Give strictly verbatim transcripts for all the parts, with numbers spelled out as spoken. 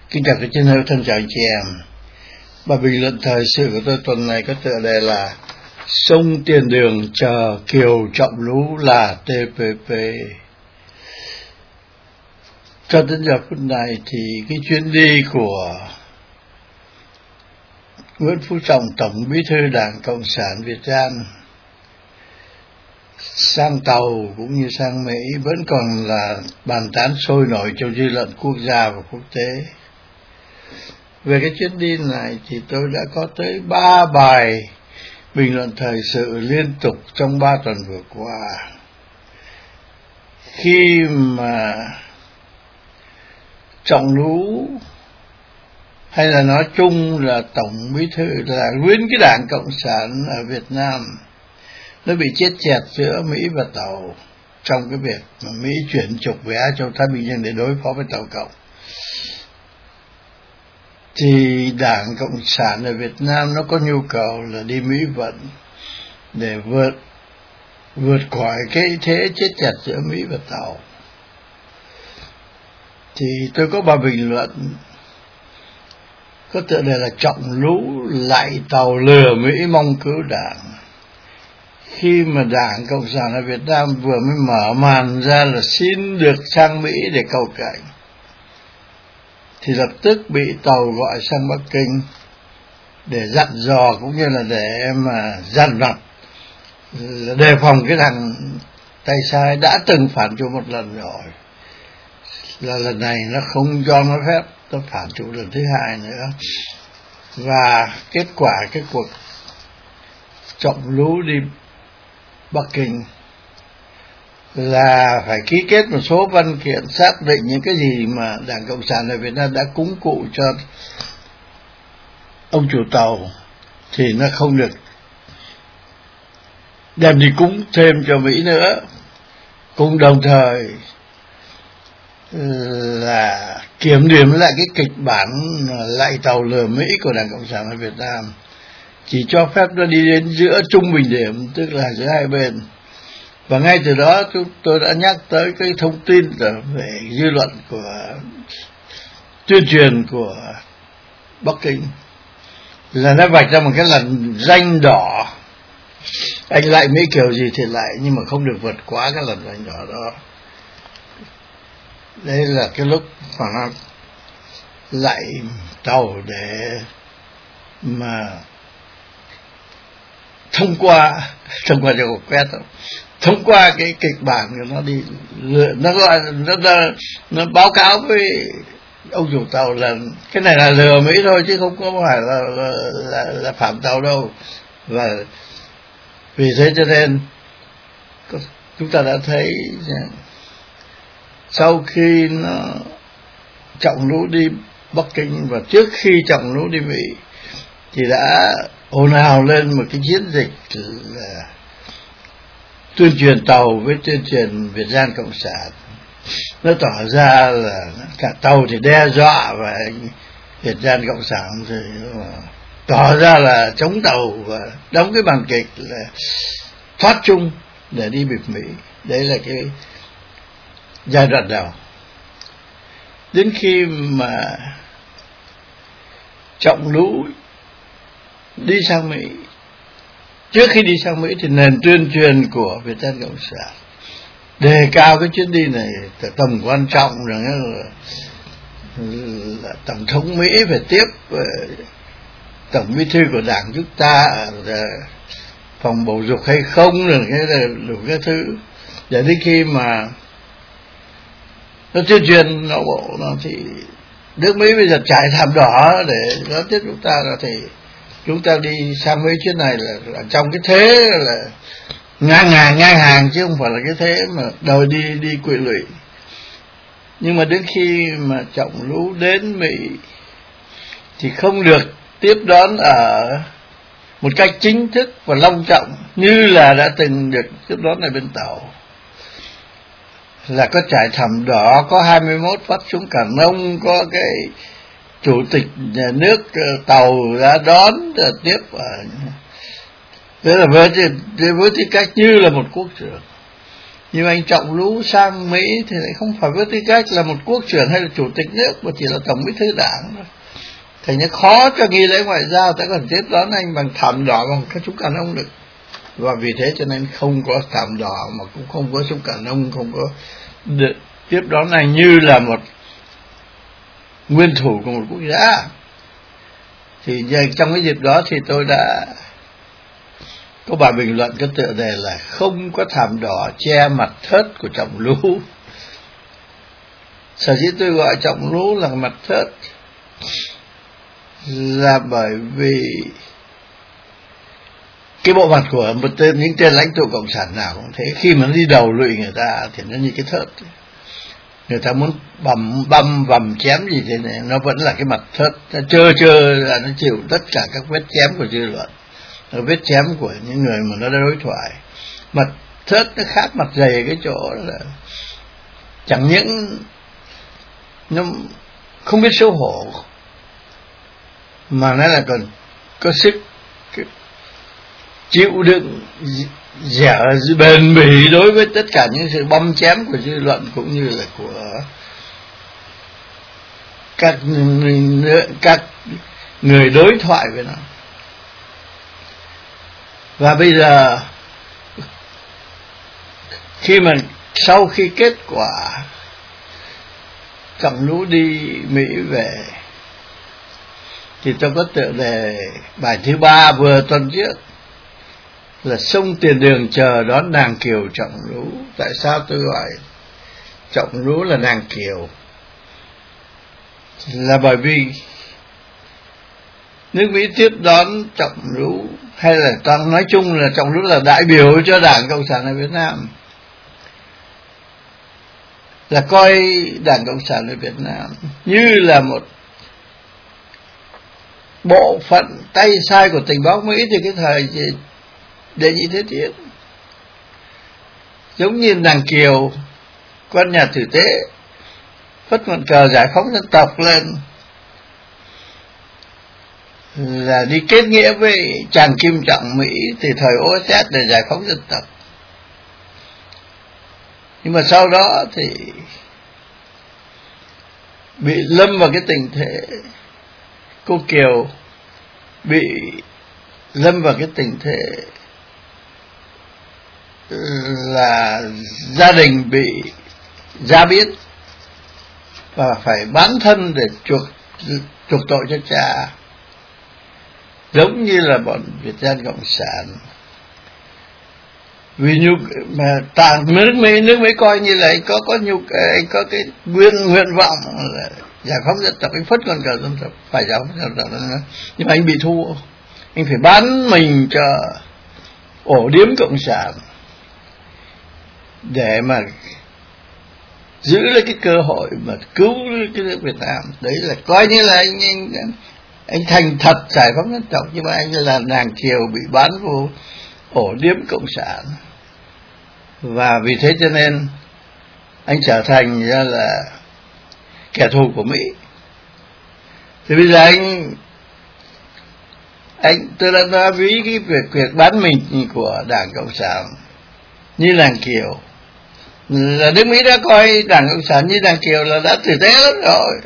Kính chào các chiến hữu, thân chào anh chị em. Bài bình luận thời sự của tôi tuần này có tựa đề là Sông Tiền Đường chờ Kiều Trọng Lũ là tê pê pê. Cho đến giờ phút này thì cái chuyến đi của Nguyễn Phú Trọng, Tổng Bí thư Đảng Cộng sản Việt Nam, sang tàu cũng như sang Mỹ vẫn còn là bàn tán sôi nổi trong dư luận quốc gia và quốc tế. Về cái chuyến đi này thì tôi đã có tới ba bài bình luận thời sự liên tục trong ba tuần vừa qua. Khi mà Trọng Lũ, hay là nói chung là Tổng Bí thư, là nguyên cái Đảng Cộng sản ở Việt Nam, nó bị chết chẹt giữa Mỹ và Tàu trong cái việc mà Mỹ chuyển trục về Á Châu Thái Bình Dương để đối phó với Tàu Cộng, thì Đảng Cộng sản ở Việt Nam nó có nhu cầu là đi Mỹ vận để vượt vượt khỏi cái thế chết chẹt giữa Mỹ và Tàu. Thì tôi có bài bình luận có tựa đề là Trọng Lũ lại Tàu lừa Mỹ mong cứu Đảng. Khi mà Đảng Cộng sản ở Việt Nam vừa mới mở màn ra là xin được sang Mỹ để cầu cạnh, thì lập tức bị Tàu gọi sang Bắc Kinh để dặn dò cũng như là để mà dằn vặt, đề phòng cái thằng tay sai đã từng phản chủ một lần rồi, là lần này nó không cho nó phép nó phản chủ lần thứ hai nữa. Và kết quả cái cuộc Trọng Lũ đi Bắc Kinh là phải ký kết một số văn kiện xác định những cái gì mà Đảng Cộng sản ở Việt Nam đã cúng cụ cho ông chủ tàu thì nó không được đem đi cúng thêm cho Mỹ nữa, cũng đồng thời là kiểm điểm lại cái kịch bản lại Tàu lừa Mỹ của Đảng Cộng sản ở Việt Nam, chỉ cho phép nó đi đến giữa trung bình điểm, tức là giữa hai bên. Và ngay từ đó tôi đã nhắc tới cái thông tin về dư luận của tuyên truyền của Bắc Kinh, là nó vạch ra một cái lần ranh đỏ. Anh lại Mỹ kiểu gì thì lại, nhưng mà không được vượt quá cái lần ranh đỏ đó. Đây là cái lúc mà nó lại Tàu để mà thông qua thông qua cho cuộc quét không? thông qua cái kịch bản của nó đi, nó gọi nó, nó nó báo cáo với ông chủ tàu là cái này là lừa Mỹ thôi chứ không có phải là là, là, là phạm tàu đâu. Và vì thế cho nên chúng ta đã thấy sau khi nó Trọng Lũ đi Bắc Kinh và trước khi Trọng Lũ đi Mỹ thì đã ồn ào lên một cái chiến dịch là tuyên truyền Tàu với tuyên truyền Việt Nam Cộng sản. Nó tỏ ra là cả Tàu thì đe dọa và Việt Nam Cộng sản thì tỏ ra là chống Tàu và đóng cái màn kịch là thoát chung để đi bịp Mỹ. Đấy là cái giai đoạn đầu. Đến khi mà Trọng Lũ đi sang Mỹ, trước khi đi sang Mỹ thì nền tuyên truyền của Việt Nam Cộng sản đề cao cái chuyến đi này tầm quan trọng, rằng là, là Tổng thống Mỹ phải tiếp Tổng Bí thư của Đảng chúng ta ở phòng bầu dục hay không, rồi cái là đủ cái thứ. Để đến khi mà nó tuyên truyền nó bộ nó thì nước Mỹ bây giờ trải thảm đỏ để đón tiếp chúng ta, là thì chúng ta đi sang Mỹ chuyến này là, là trong cái thế là ngang hàng ngang hàng chứ không phải là cái thế mà đòi đi đi quỵ lụy. Nhưng mà đến khi mà Trọng Lũ đến Mỹ thì không được tiếp đón ở một cách chính thức và long trọng như là đã từng được tiếp đón ở bên Tàu, là có trải thảm đỏ, có hai mươi mốt phát súng càn nông, có cái chủ tịch nhà nước Tàu đã đón tiếp ở, tức là với với tư cách như là một quốc trưởng. Nhưng anh Trọng Lũ sang Mỹ thì lại không phải với tư cách là một quốc trưởng hay là chủ tịch nước, mà chỉ là tổng bí thư đảng thôi. Thành nó khó cho nghi lễ ngoại giao ta còn tiếp đón anh bằng thảm đỏ, bằng các súng càn ông được. Và vì thế cho nên không có thảm đỏ, mà cũng không có súng càn ông, không có tiếp đón anh như là một nguyên thủ của một quốc gia. Thì trong cái dịp đó thì tôi đã có bài bình luận có tựa đề là không có thảm đỏ che mặt thớt của Trọng Lũ. Sở dĩ tôi gọi Trọng Lũ là mặt thớt là bởi vì cái bộ mặt của một tên, những tên lãnh tụ cộng sản nào cũng thế, khi mà nó đi đầu lụy người ta thì nó như cái thớt. Người ta muốn bầm băm vầm chém gì thế này, nó vẫn là cái mặt thớt, nó trơ trơ là nó chịu tất cả các vết chém của dư luận, nó vết chém của những người mà nó đã đối thoại. Mặt thớt nó khác mặt dày cái chỗ là chẳng những nó không biết xấu hổ, mà nó là còn có sức chịu đựng dẻo bền bỉ đối với tất cả những sự băm chém của dư luận cũng như là của các các người đối thoại với nó. Và bây giờ khi mà sau khi kết quả Trọng Lũ đi Mỹ về thì tôi có tựa đề bài thứ ba vừa tuần trước là sông tiền đường chờ đón nàng kiều Trọng Lũ. Tại sao tôi gọi Trọng Lũ là nàng kiều? Là bởi vì nước Mỹ tiếp đón Trọng Lũ, hay là toàn nói chung là Trọng Lũ là đại biểu cho Đảng Cộng sản ở Việt Nam, là coi Đảng Cộng sản ở Việt Nam như là một bộ phận tay sai của tình báo Mỹ từ cái thời Đệ Nhị Thế Chiến. Giống như nàng kiều, con nhà tử tế, phất ngọn cờ giải phóng dân tộc lên là đi kết nghĩa với chàng Kim Trọng Mỹ từ thời ô ét ét để giải phóng dân tộc. Nhưng mà sau đó thì bị lâm vào cái tình thế, cô Kiều bị lâm vào cái tình thế là gia đình bị ra biết và phải bán thân để chuộc chuộc tội cho cha, giống như là bọn Việt Dân Cộng sản. Vì nhu mà tàng nước Mỹ nước Mỹ coi như là anh có có nhu anh có cái nguyện nguyện vọng là giải phóng dân tộc, anh phất con cờ dân tộc, phải giải phóng dân tộc, nhưng mà anh bị thua, anh phải bán mình cho ổ điếm cộng sản để mà giữ lấy cái cơ hội mà cứu cái nước Việt Nam. Đấy là coi như là anh anh, anh thành thật giải phóng dân tộc, nhưng mà anh là nàng kiều bị bán vô ổ điếm cộng sản. Và vì thế cho nên anh trở thành ra là kẻ thù của Mỹ. Thì bây giờ anh anh tôi đã nói ví cái việc việc bán mình của Đảng Cộng sản như nàng kiều, là nước Mỹ đã coi Đảng Cộng sản như nàng kiều là đã tử tế lắm rồi,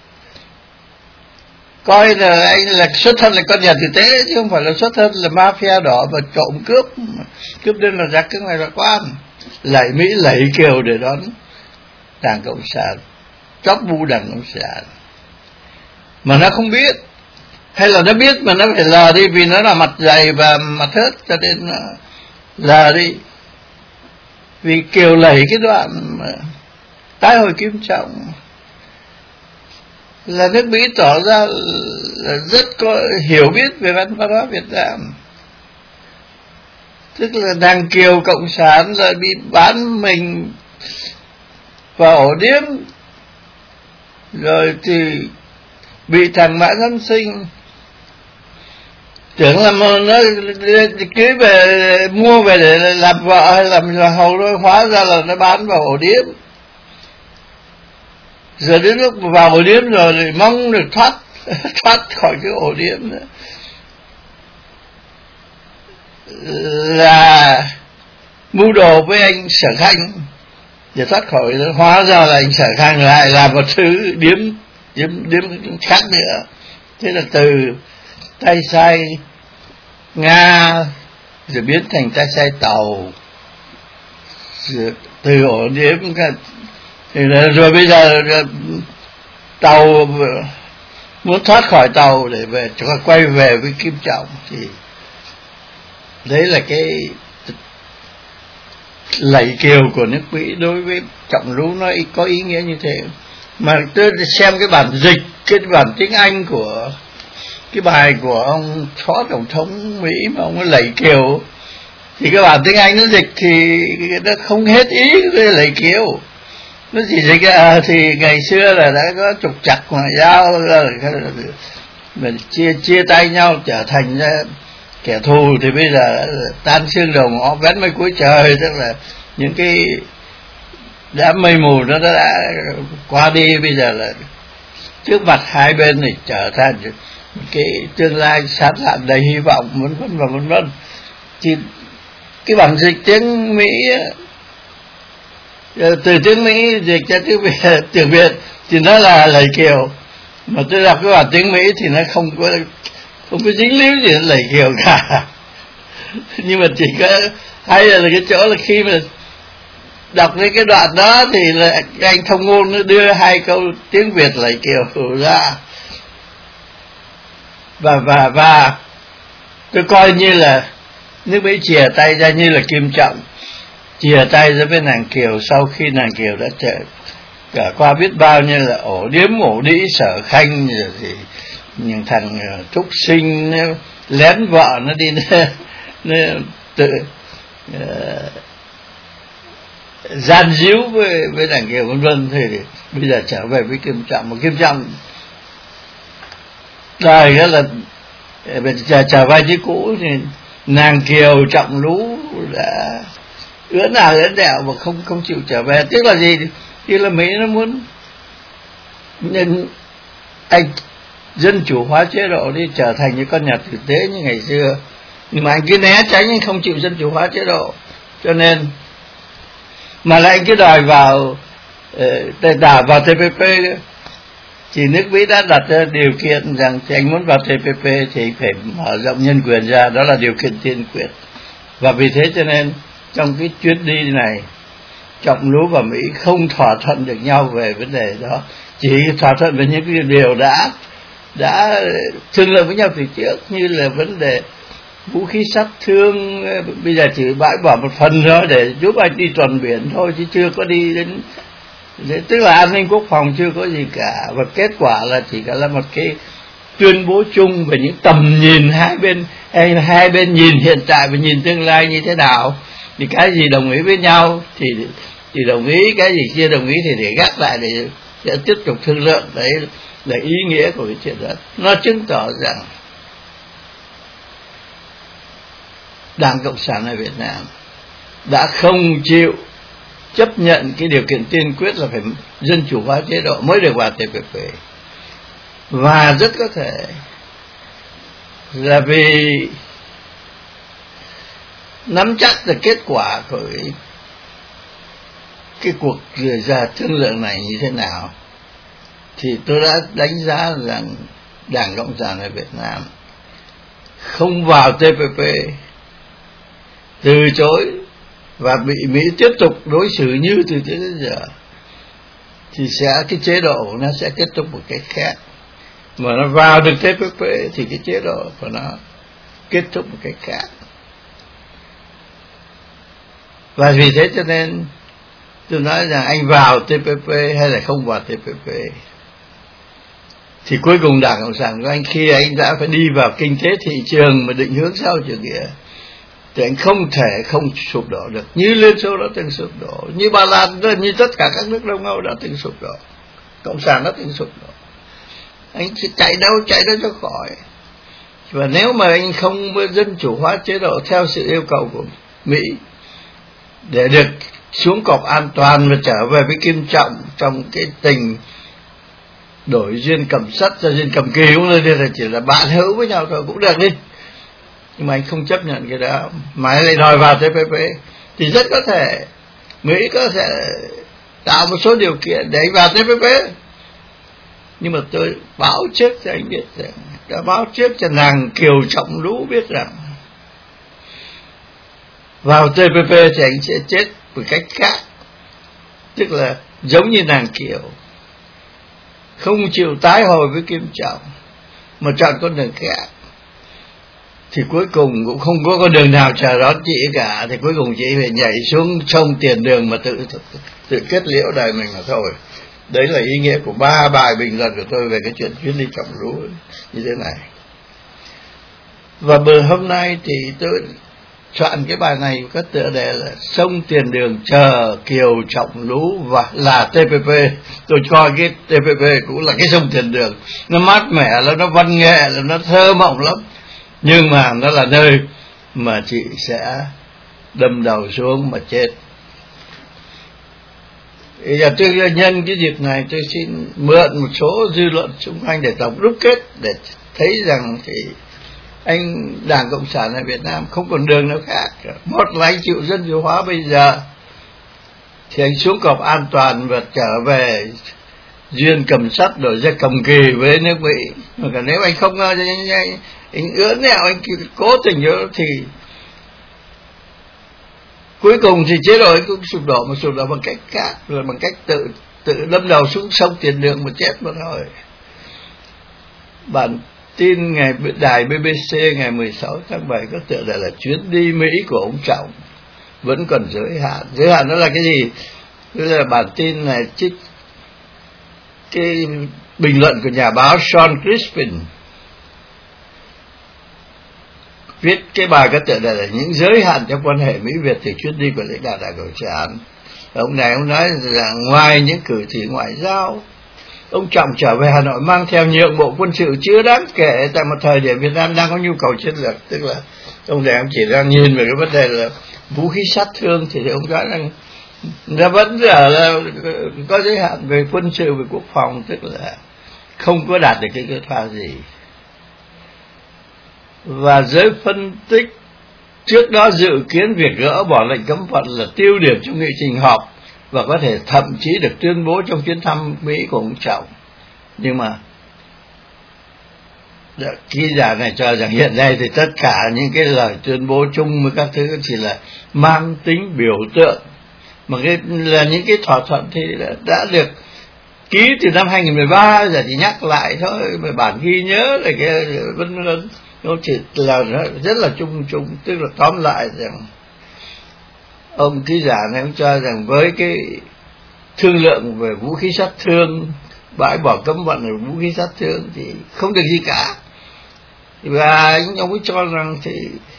coi là anh là xuất thân là con nhà tử tế chứ không phải là xuất thân là mafia đỏ và trộm cướp cướp đơn là giặc cái này là quan. Lạy Mỹ lạy kiều để đón Đảng Cộng sản, chóp bu Đảng Cộng sản mà nó không biết, hay là nó biết mà nó phải lờ đi vì nó là mặt dày và mặt thớt, cho nên nó lờ đi. Vì kiều lầy cái đoạn mà tái hồi Kim Trọng là nước Mỹ tỏ ra là rất có hiểu biết về văn hóa Việt Nam, tức là nàng kiều cộng sản lại bị bán mình vào ổ điếm, rồi thì bị thằng Mã Dân Sinh tưởng là nó cưới về mua về để làm vợ hay làm hầu thôi, hóa ra là nó bán vào ổ điếm. Giờ đến lúc vào ổ điếm rồi thì mong được thoát thoát khỏi cái ổ điếm nữa. Là mưu đồ với anh Sở Khanh để thoát khỏi, hóa ra là anh Sở Khanh lại là một thứ điếm điếm điếm khác nữa. Thế là từ tay sai Nga rồi biến thành tay sai Tàu, rồi từ ổ điếm thì rồi bây giờ Tàu muốn thoát khỏi Tàu để về cho quay về với Kim Trọng, thì đấy là cái lẫy kiều của nước Mỹ đối với Trọng Lũ, nó có ý nghĩa như thế. Mà tôi xem cái bản dịch, cái bản tiếng Anh của cái bài của ông phó tổng thống Mỹ mà ông ấy lẫy kiều, thì cái bản tiếng Anh nó dịch thì nó không hết ý cái lẫy kiều. Nó chỉ dịch à, thì ngày xưa là đã có trục trặc ngoại giao rồi mình chia chia tay nhau trở thành kẻ thù, thì bây giờ tan xương đầu ngõ vén mây cuối trời, tức là những cái đám mây mù nó đã qua đi, bây giờ là trước mặt hai bên này trở thành cái tương lai sáng lạn đầy hy vọng, vân vân và vân vân. Thì cái bản dịch tiếng Mỹ, từ tiếng Mỹ dịch ra tiếng Việt, tiếng Việt thì nó là lẫy kiều, mà tôi đọc cái bản tiếng Mỹ thì nó không có không có dính líu gì đến lẫy kiều cả. Nhưng mà chỉ có hay là cái chỗ là khi mà đọc đến cái đoạn đó thì là anh thông ngôn nó đưa hai câu tiếng Việt lẫy kiều ra, và và và tôi coi như là nước Mỹ chìa tay ra, như là Kim Trọng chìa tay ra với nàng Kiều sau khi nàng Kiều đã trở cả qua biết bao nhiêu là ổ điếm ổ đĩ Sở Khanh, rồi thì những thằng trúc sinh lén vợ nó đi nó, nó tự uh, gian díu với với nàng Kiều vân vân. Thì bây giờ trở về với Kim Trọng, một Kim Trọng đời đó là trở, trở về như cũ, thì nàng Kiều Trọng Lũ đã ứa nào ứa đẹo mà không không chịu trở về. Tức là gì? Tức là Mỹ nó muốn nên anh dân chủ hóa chế độ đi, trở thành những con nhà tử tế như ngày xưa, nhưng mà anh cứ né tránh, anh không chịu dân chủ hóa chế độ, cho nên mà lại anh cứ đòi vào uh, đả vào tê pê pê. Thì nước Mỹ đã đặt ra điều kiện rằng thì anh muốn vào tê pê pê thì phải mở rộng nhân quyền ra, đó là điều kiện tiên quyết. Và vì thế cho nên trong cái chuyến đi này, Trọng Lũ và Mỹ không thỏa thuận được nhau về vấn đề đó, chỉ thỏa thuận về những cái điều đã đã thương lượng với nhau từ trước, như là vấn đề vũ khí sát thương, bây giờ chỉ bãi bỏ một phần thôi để giúp anh đi tuần biển thôi, chứ chưa có đi đến, tức là an ninh quốc phòng chưa có gì cả. Và kết quả là chỉ là một cái tuyên bố chung về những tầm nhìn hai bên, hay hai bên nhìn hiện tại và nhìn tương lai như thế nào, thì cái gì đồng ý với nhau thì thì đồng ý, cái gì chưa đồng ý thì để gác lại để sẽ tiếp tục thương lượng. Đấy là ý nghĩa của cái chuyện đó. Nó chứng tỏ rằng Đảng Cộng sản ở Việt Nam đã không chịu chấp nhận cái điều kiện tiên quyết là phải dân chủ hóa chế độ mới được vào tê pê pê. Và rất có thể là vì nắm chắc được kết quả của cái, cái cuộc ra thương lượng này như thế nào, thì tôi đã đánh giá rằng Đảng Cộng sản ở Việt Nam không vào tê pê pê, từ chối và bị Mỹ tiếp tục đối xử như từ trước đến giờ, thì sẽ cái chế độ nó sẽ kết thúc một cách khác. Mà nó vào được tê pê pê thì cái chế độ của nó kết thúc một cách khác. Và vì thế cho nên tôi nói rằng anh vào tê pê pê hay là không vào tê pê pê, thì cuối cùng Đảng Cộng sản của anh khi anh đã phải đi vào kinh tế thị trường mà định hướng sau chủ nghĩa, thì anh không thể không sụp đổ được, như Liên Xô đã từng sụp đổ, như Ba Lan, như tất cả các nước Đông Âu đã từng sụp đổ, Cộng sản đã từng sụp đổ. Anh sẽ chạy đâu chạy đâu cho khỏi. Và nếu mà anh không dân chủ hóa chế độ theo sự yêu cầu của Mỹ để được xuống cọc an toàn và trở về với Kim Trọng trong cái tình đổi duyên cầm sắt ra duyên cầm kỳ, cũng là chỉ là bạn hữu với nhau thôi cũng được đi, nhưng mà anh không chấp nhận cái đó, mà anh lại đòi vào tê pê pê, thì rất có thể Mỹ có thể tạo một số điều kiện để anh vào tê pê pê. Nhưng mà tôi báo trước cho anh biết rằng, đã báo trước cho nàng Kiều Trọng Lũ biết rằng vào tê pê pê thì anh sẽ chết một cách khác, tức là giống như nàng Kiều, không chịu tái hồi với Kim Trọng mà chọn con đường khác, thì cuối cùng cũng không có con đường nào chờ đón chị cả, thì cuối cùng chị phải nhảy xuống sông Tiền Đường mà tự tự kết liễu đời mình mà thôi. Đấy là ý nghĩa của ba bài bình luận của tôi về cái chuyện chuyến đi Trọng Lũ như thế này. Và bữa hôm nay thì tôi soạn cái bài này có tựa đề là Sông Tiền Đường chờ Kiều Trọng Lũ và là tê pê pê. Tôi coi cái tê pê pê cũng là cái sông Tiền Đường, nó mát mẻ lắm, nó văn nghệ lắm, nó thơ mộng lắm, nhưng mà nó là nơi mà chị sẽ đâm đầu xuống mà chết. Bây giờ tôi nhân cái dịp này tôi xin mượn một số dư luận xung quanh để tổng đúc kết, để thấy rằng thì anh Đảng Cộng sản ở Việt Nam không còn đường nào khác. Một là anh chịu dân chủ hóa bây giờ thì anh xuống cọp an toàn và trở về duyên cầm sắt đổi ra cầm kỳ với nước Mỹ. Mà còn nếu anh không anh, anh, anh ưỡn nẹo, anh cố tình nữa thì cuối cùng thì chế độ ấy cũng sụp đổ, mà sụp đổ bằng cách khác, rồi bằng cách tự tự đâm đầu xuống sông Tiền Đường mà chết mà thôi. Bản tin ngày đài bê bê xê ngày mười sáu tháng bảy có tựa đề là chuyến đi Mỹ của ông Trọng vẫn còn giới hạn. Giới hạn đó là cái gì? Tức là bản tin này trích cái bình luận của nhà báo Sean Crispin, viết cái bài có tựa đề là những giới hạn trong quan hệ Mỹ Việt từ chuyến đi của lãnh đạo Đảng Cộng sản. Ông này ông nói rằng ngoài những cử chỉ ngoại giao, ông Trọng trở về Hà Nội mang theo nhượng bộ quân sự chưa đáng kể tại một thời điểm Việt Nam đang có nhu cầu chiến lược. Tức là ông này ông chỉ đang nhìn về cái vấn đề là vũ khí sát thương, thì ông nói rằng nó vẫn là, là có giới hạn về quân sự, về quốc phòng, tức là không có đạt được cái kết quả gì. Và giới phân tích trước đó dự kiến việc gỡ bỏ lệnh cấm vận là tiêu điểm trong nghị trình họp và có thể thậm chí được tuyên bố trong chuyến thăm Mỹ của ông Trọng. Nhưng mà ký giả này cho rằng hiện nay thì tất cả những cái lời tuyên bố chung với các thứ chỉ là mang tính biểu tượng, mà cái là những cái thỏa thuận thì đã, đã được ký từ năm hai nghìn mười ba, giờ chỉ nhắc lại thôi, mà bản ghi nhớ là cái vân vân, nó chỉ là rất là chung chung. Tức là tóm lại rằng ông ký giả này ông cho rằng với cái thương lượng về vũ khí sát thương, bãi bỏ cấm vận về vũ khí sát thương thì không được gì cả. Và ông ấy cho rằng thì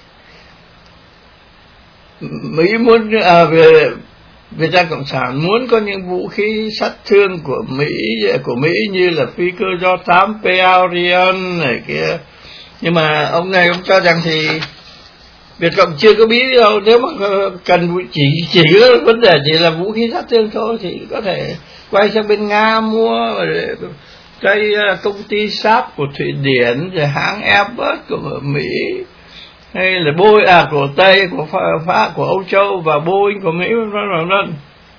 Mỹ muốn à, về Việt Nam Cộng sản muốn có những vũ khí sát thương của Mỹ của Mỹ như là phi cơ do thám Orion này kia. Nhưng mà ông này ông cho rằng thì Việt Cộng chưa có bí đâu, nếu mà cần chỉ chỉ có vấn đề chỉ là vũ khí sát thương thôi thì có thể quay sang bên Nga mua, cái công ty Saab của Thụy Điển, rồi hãng Airbus của Mỹ, hay là Boeing à, của Tây, của Pháp, của Âu Châu, và Boeing của Mỹ, vân vân.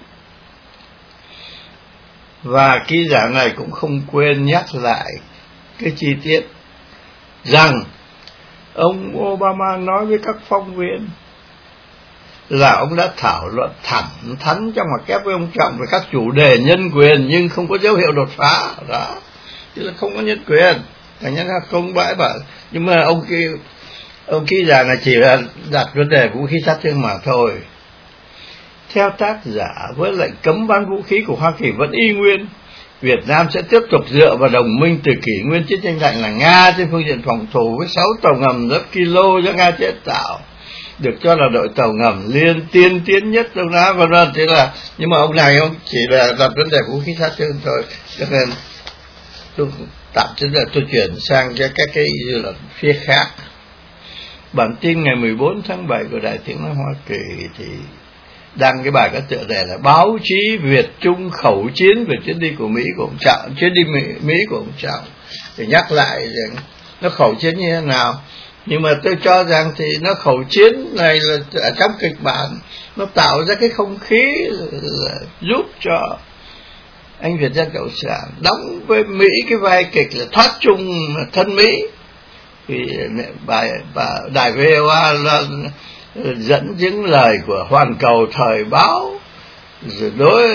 Và ký giả này cũng không quên nhắc lại cái chi tiết rằng ông Obama nói với các phóng viên là ông đã thảo luận thẳng thắn trong mặt kép với ông Trọng về các chủ đề nhân quyền, nhưng không có dấu hiệu đột phá đó, chứ là không có nhân quyền, thành ra không bãi bỏ. Nhưng mà ông kia ông ký giả này chỉ là đặt vấn đề vũ khí sát thương mà thôi. Theo tác giả, với lệnh cấm bán vũ khí của Hoa Kỳ vẫn y nguyên, Việt Nam sẽ tiếp tục dựa vào đồng minh từ kỷ nguyên chiến tranh lạnh là Nga trên phương diện phòng thủ, với sáu tàu ngầm lớp kilo do Nga chế tạo, được cho là đội tàu ngầm liên tiên tiến nhất Đông Á, vân vân. Thế là, nhưng mà ông này ông chỉ là đặt vấn đề vũ khí sát thương thôi. Cho nên tôi tạm chính là tôi chuyển sang cho các cái dư luận phía khác. Bản tin ngày mười bốn tháng bảy của Đài Tiếng nói Hoa Kỳ thì đăng cái bài có tựa đề là báo chí Việt Trung khẩu chiến về chuyến đi của Mỹ của ông Trọng, chuyến đi Mỹ, Mỹ của ông Trọng, để nhắc lại rằng nó khẩu chiến như thế nào. Nhưng mà tôi cho rằng thì nó khẩu chiến này là ở trong kịch bản nó tạo ra cái không khí là giúp cho anh Việt Dân Cộng sản đóng với Mỹ cái vai kịch là thoát chung thân Mỹ. Vì bà, bà đài vê o a là dẫn những lời của Hoàn Cầu Thời Báo rồi đối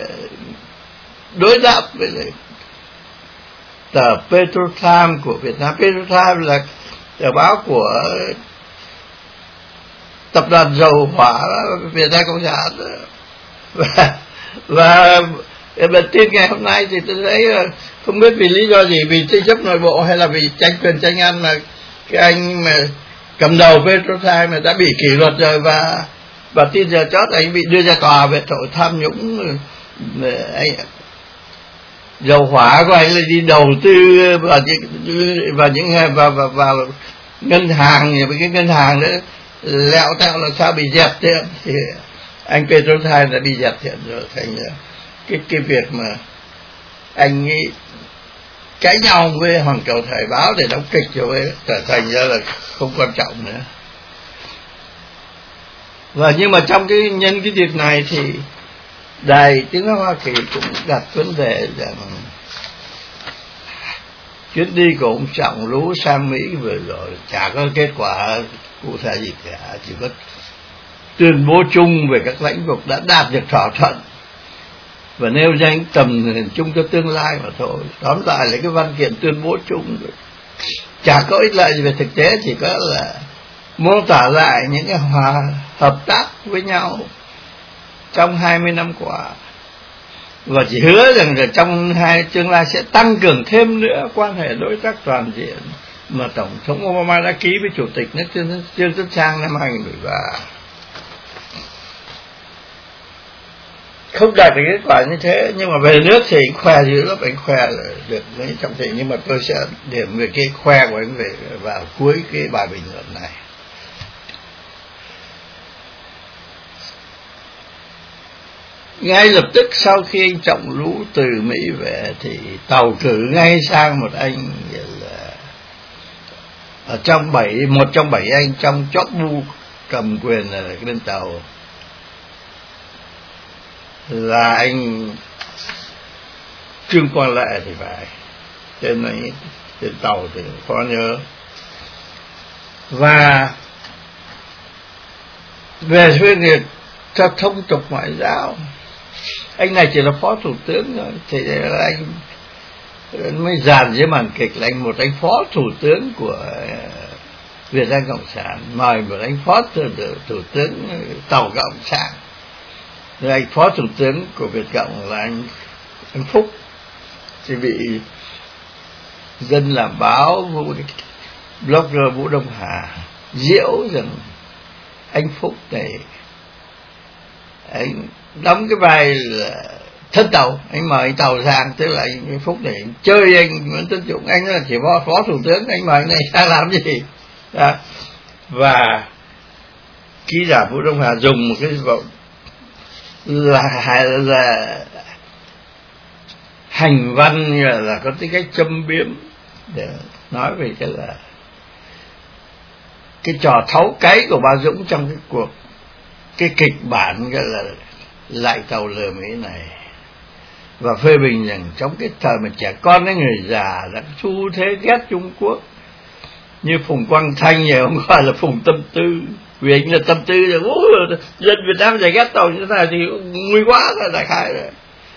đối đáp với lại tờ Petro Times của Việt Nam. Petro Times là tờ báo của tập đoàn dầu hỏa Việt Nam Cộng sản. Và và bản tin ngày hôm nay thì tôi thấy không biết vì lý do gì, vì tranh chấp nội bộ hay là vì tranh quyền tranh ăn mà cái anh mà cầm đầu Petro Times mà đã bị kỷ luật rồi, và và tin giờ chót anh bị đưa ra tòa về tội tham nhũng. Anh dầu hỏa của anh là đi đầu tư vào những vào những vào vào, vào ngân hàng, với cái ngân hàng đó lẹo tẹo là sao bị dẹp tiền, thì anh Petro Times đã bị dẹp tiền rồi. Thành cái cái việc mà anh ấy cãi nhau với Hoàn Cầu Thời Báo để đóng kịch rồi trở thành ra là không quan trọng nữa. Và nhưng mà trong cái nhân cái dịp này thì Đài Tiếng nói Hoa Kỳ cũng đặt vấn đề rằng chuyến đi của ông Trọng Lú sang Mỹ vừa rồi chả có kết quả cụ thể gì cả, chỉ có tuyên bố chung về các lĩnh vực đã đạt được thỏa thuận và nêu danh tầm nhìn chung cho tương lai mà thôi. Tóm lại là cái văn kiện tuyên bố chung rồi, chả có ích lợi gì về thực tế, chỉ có là mô tả lại những cái hòa hợp tác với nhau trong hai mươi năm qua, và chỉ hứa rằng là trong hai tương lai sẽ tăng cường thêm nữa quan hệ đối tác toàn diện mà Tổng thống Obama đã ký với Chủ tịch nước Trương Tấn Sang năm hai nghìn mười ba. Không đạt được kết quả như thế, nhưng mà về nước thì anh khoe dữ lắm, anh khoe là được mấy trọng thị, nhưng mà tôi sẽ điểm về cái khoe của anh về vào cuối cái bài bình luận này. Ngay lập tức sau khi anh Trọng Lú từ Mỹ về thì tàu cử ngay sang một anh là ở trong bảy một trong bảy anh trong chóp bu cầm quyền là lên tàu, là anh Trương Quang Lệ thì phải, tên ấy trên tàu thì khó nhớ. Và về phương diện cho thông tục ngoại giao, anh này chỉ là phó thủ tướng thôi, thì anh mới dàn dưới màn kịch là anh một anh phó thủ tướng của Việt Nam Cộng sản mời một anh phó thủ, thủ tướng tàu Cộng sản. Rồi anh phó thủ tướng của Việt Cộng là anh anh Phúc thì bị dân làm báo Vũ, blogger Vũ Đông Hà giễu rằng anh Phúc này anh đóng cái vai là thân tàu, anh mời anh tàu sang, tức là anh Phúc này anh chơi anh Nguyễn Tấn Dũng, anh là chỉ phó, phó thủ tướng, anh mời anh này sang làm gì đó. Và ký giả Vũ Đông Hà dùng một cái vọng là, là hành văn là, là có tính cách châm biếm để nói về cái là cái trò tháo cái của Ba Dũng trong cái cuộc cái kịch bản gọi là lại tàu lừa Mỹ này, và phê bình rằng trong cái thời mà trẻ con với người già đã xu thế ghét Trung Quốc, như Phùng Quang Thanh nhà ông gọi là Phùng Tâm Tư, vì anh là tâm tư rồi, dân Việt Nam phải ghét tàu như thế này thì nguy quá rồi, đại khái rồi.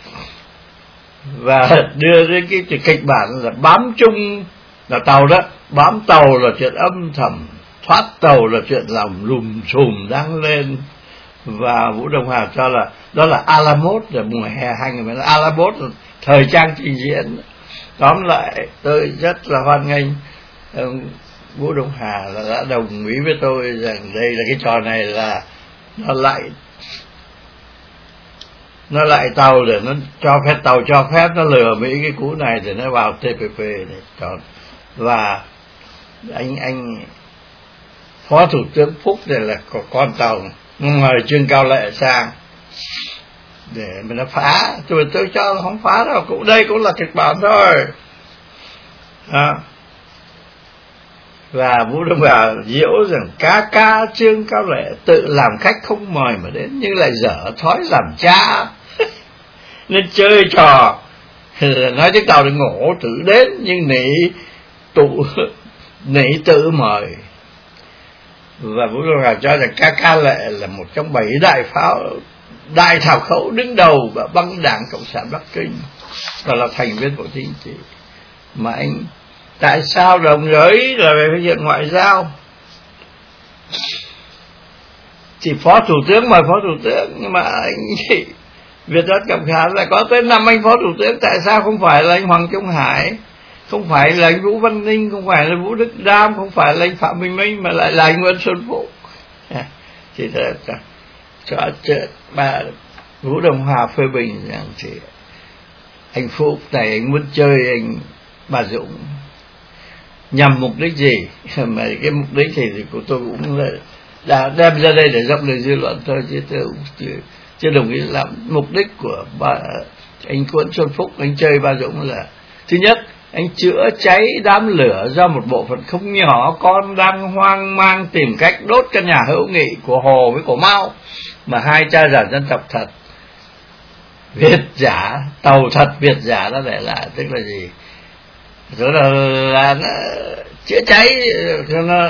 Và đưa đến cái kịch bản là bám chung là tàu đó, bám tàu là chuyện âm thầm, thoát tàu là chuyện lòng lùm xùm đang lên. Và Vũ Đông Hà cho là đó là a la mode, là mùa hè hai nghìn mười lăm, a la mode là thời trang trình diễn. Tóm lại tôi rất là hoan nghênh Vũ Đông Hà là đã đồng ý với tôi rằng đây là cái trò này là nó lại nó lại tàu để nó cho phép tàu cho phép nó lừa Mỹ cái cú này để nó vào tê pê pê này. Tròn. Và anh anh phó thủ tướng Phúc này là có con tàu mời Trương Cao Lệ sang để mà nó phá, tôi tôi cho không phá đâu, cũng đây cũng là kịch bản thôi à. Và Vũ Đông Hà diễu rằng ca ca Trương Cao Lệ tự làm khách không mời mà đến, nhưng lại dở thói làm cha nên chơi trò nói tiếng Tàu để ngộ tự đến, nhưng nị tụ nị tự mời. Và Vũ Đông Hà cho rằng ca ca Lệ là một trong bảy đại pháo đại thảo khẩu đứng đầu và băng đảng Cộng sản Bắc Kinh và là thành viên Bộ Chính trị. Mà anh tại sao đồng giới là về phương diện ngoại giao chỉ phó thủ tướng mời phó thủ tướng, nhưng mà anh Việt Nam Cộng sản là có tới năm anh phó thủ tướng, tại sao không phải là anh Hoàng Trung Hải, không phải là anh Vũ Văn Ninh, không phải là Vũ Đức Đam, không phải là anh Phạm Bình Minh, mà lại là anh Nguyễn Xuân Phúc? Thì là cho chết bà Vũ Đông Hà phê bình rằng thì anh Phúc này anh muốn chơi anh bà Dũng nhằm mục đích gì, mà cái mục đích thì, thì của tôi cũng là đã đem ra đây để rộng lời dư luận thôi, chứ tôi cũng chưa, chưa đồng ý làm. Mục đích của bà anh Nguyễn Xuân Phúc anh chơi bà Dũng là thứ nhất, anh chữa cháy đám lửa do một bộ phận không nhỏ con đang hoang mang tìm cách đốt căn nhà hữu nghị của Hồ với của Mao, mà hai cha già dân tộc thật Việt giả, Tàu thật Việt giả nó để lại, tức là gì? Đó là, là nó chữa cháy cho nó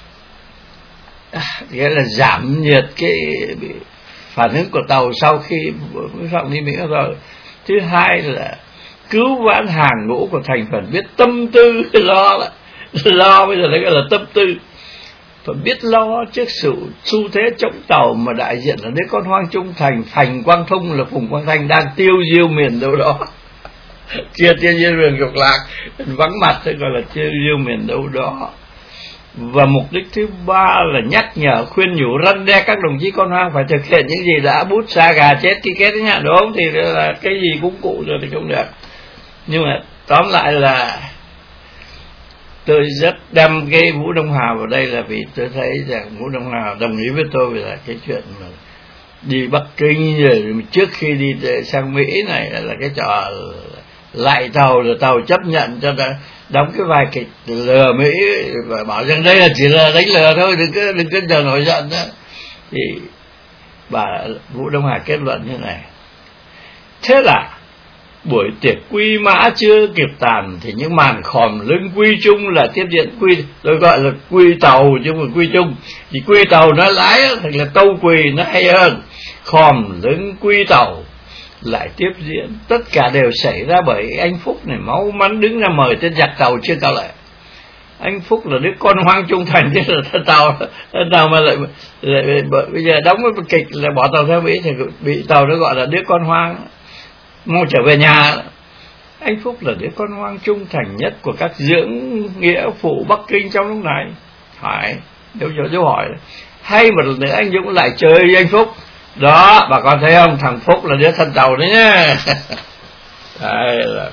nghĩa là giảm nhiệt cái phản ứng của tàu sau khi Phạm đi Mỹ rồi. Thứ hai là cứu vãn hàng ngũ của thành phần biết tâm tư lo là lo bây giờ đấy gọi là tâm tư, phải biết lo trước sự xu thế chống tàu mà đại diện là đứa con hoang trung thành Phành Quang Thông là Phùng Quang Thanh đang tiêu diêu miền đâu đó chia tiêu diêu miền Dục Lạc vắng mặt thôi, gọi là tiêu diêu miền đâu đó. Và mục đích thứ ba là nhắc nhở khuyên nhủ răn đe các đồng chí con hoang phải thực hiện những gì đã bút xa gà chết ký kết đấy nhá, đúng không? Thì là cái gì cũng cụ rồi thì không được. Nhưng mà tóm lại là tôi rất đem cái Vũ Đông Hà vào đây là vì tôi thấy rằng Vũ Đông Hà đồng ý với tôi về là cái chuyện mà đi Bắc Kinh rồi trước khi đi sang Mỹ này là cái trò lại tàu, rồi tàu chấp nhận cho nó đóng cái vai kịch lừa Mỹ và bảo rằng đây là chỉ là đánh lừa thôi, đừng có đừng có chờ nổi giận đó. Thì bà Vũ Đông Hà kết luận như này: thế là buổi tiệc quy mã chưa kịp tàn thì những màn khòm lưng quy chung là tiếp diện quy, tôi gọi là quy tàu chứ không phải quy chung, thì quy tàu nó lái thành là câu quỳ nó hay hơn. Khòm lưng quy tàu lại tiếp diễn, tất cả đều xảy ra bởi anh Phúc này máu mắn đứng ra mời tên giặc tàu Trương Cao Lệ. Anh Phúc là đứa con hoang trung thành, chứ là thân tàu thân tàu mà lại, lại bây giờ đóng cái kịch là bỏ tàu theo Mỹ thì bị tàu nó gọi là đứa con hoang mau trở về nhà. Anh Phúc là đứa con hoang trung thành nhất của các dưỡng nghĩa phụ Bắc Kinh trong lúc này. Hỏi nếu cho dấu hỏi, hay một lần nữa anh Dũng lại chơi với anh Phúc đó, bà con thấy không, thằng Phúc là đứa thân tàu đấy nhá. Đấy là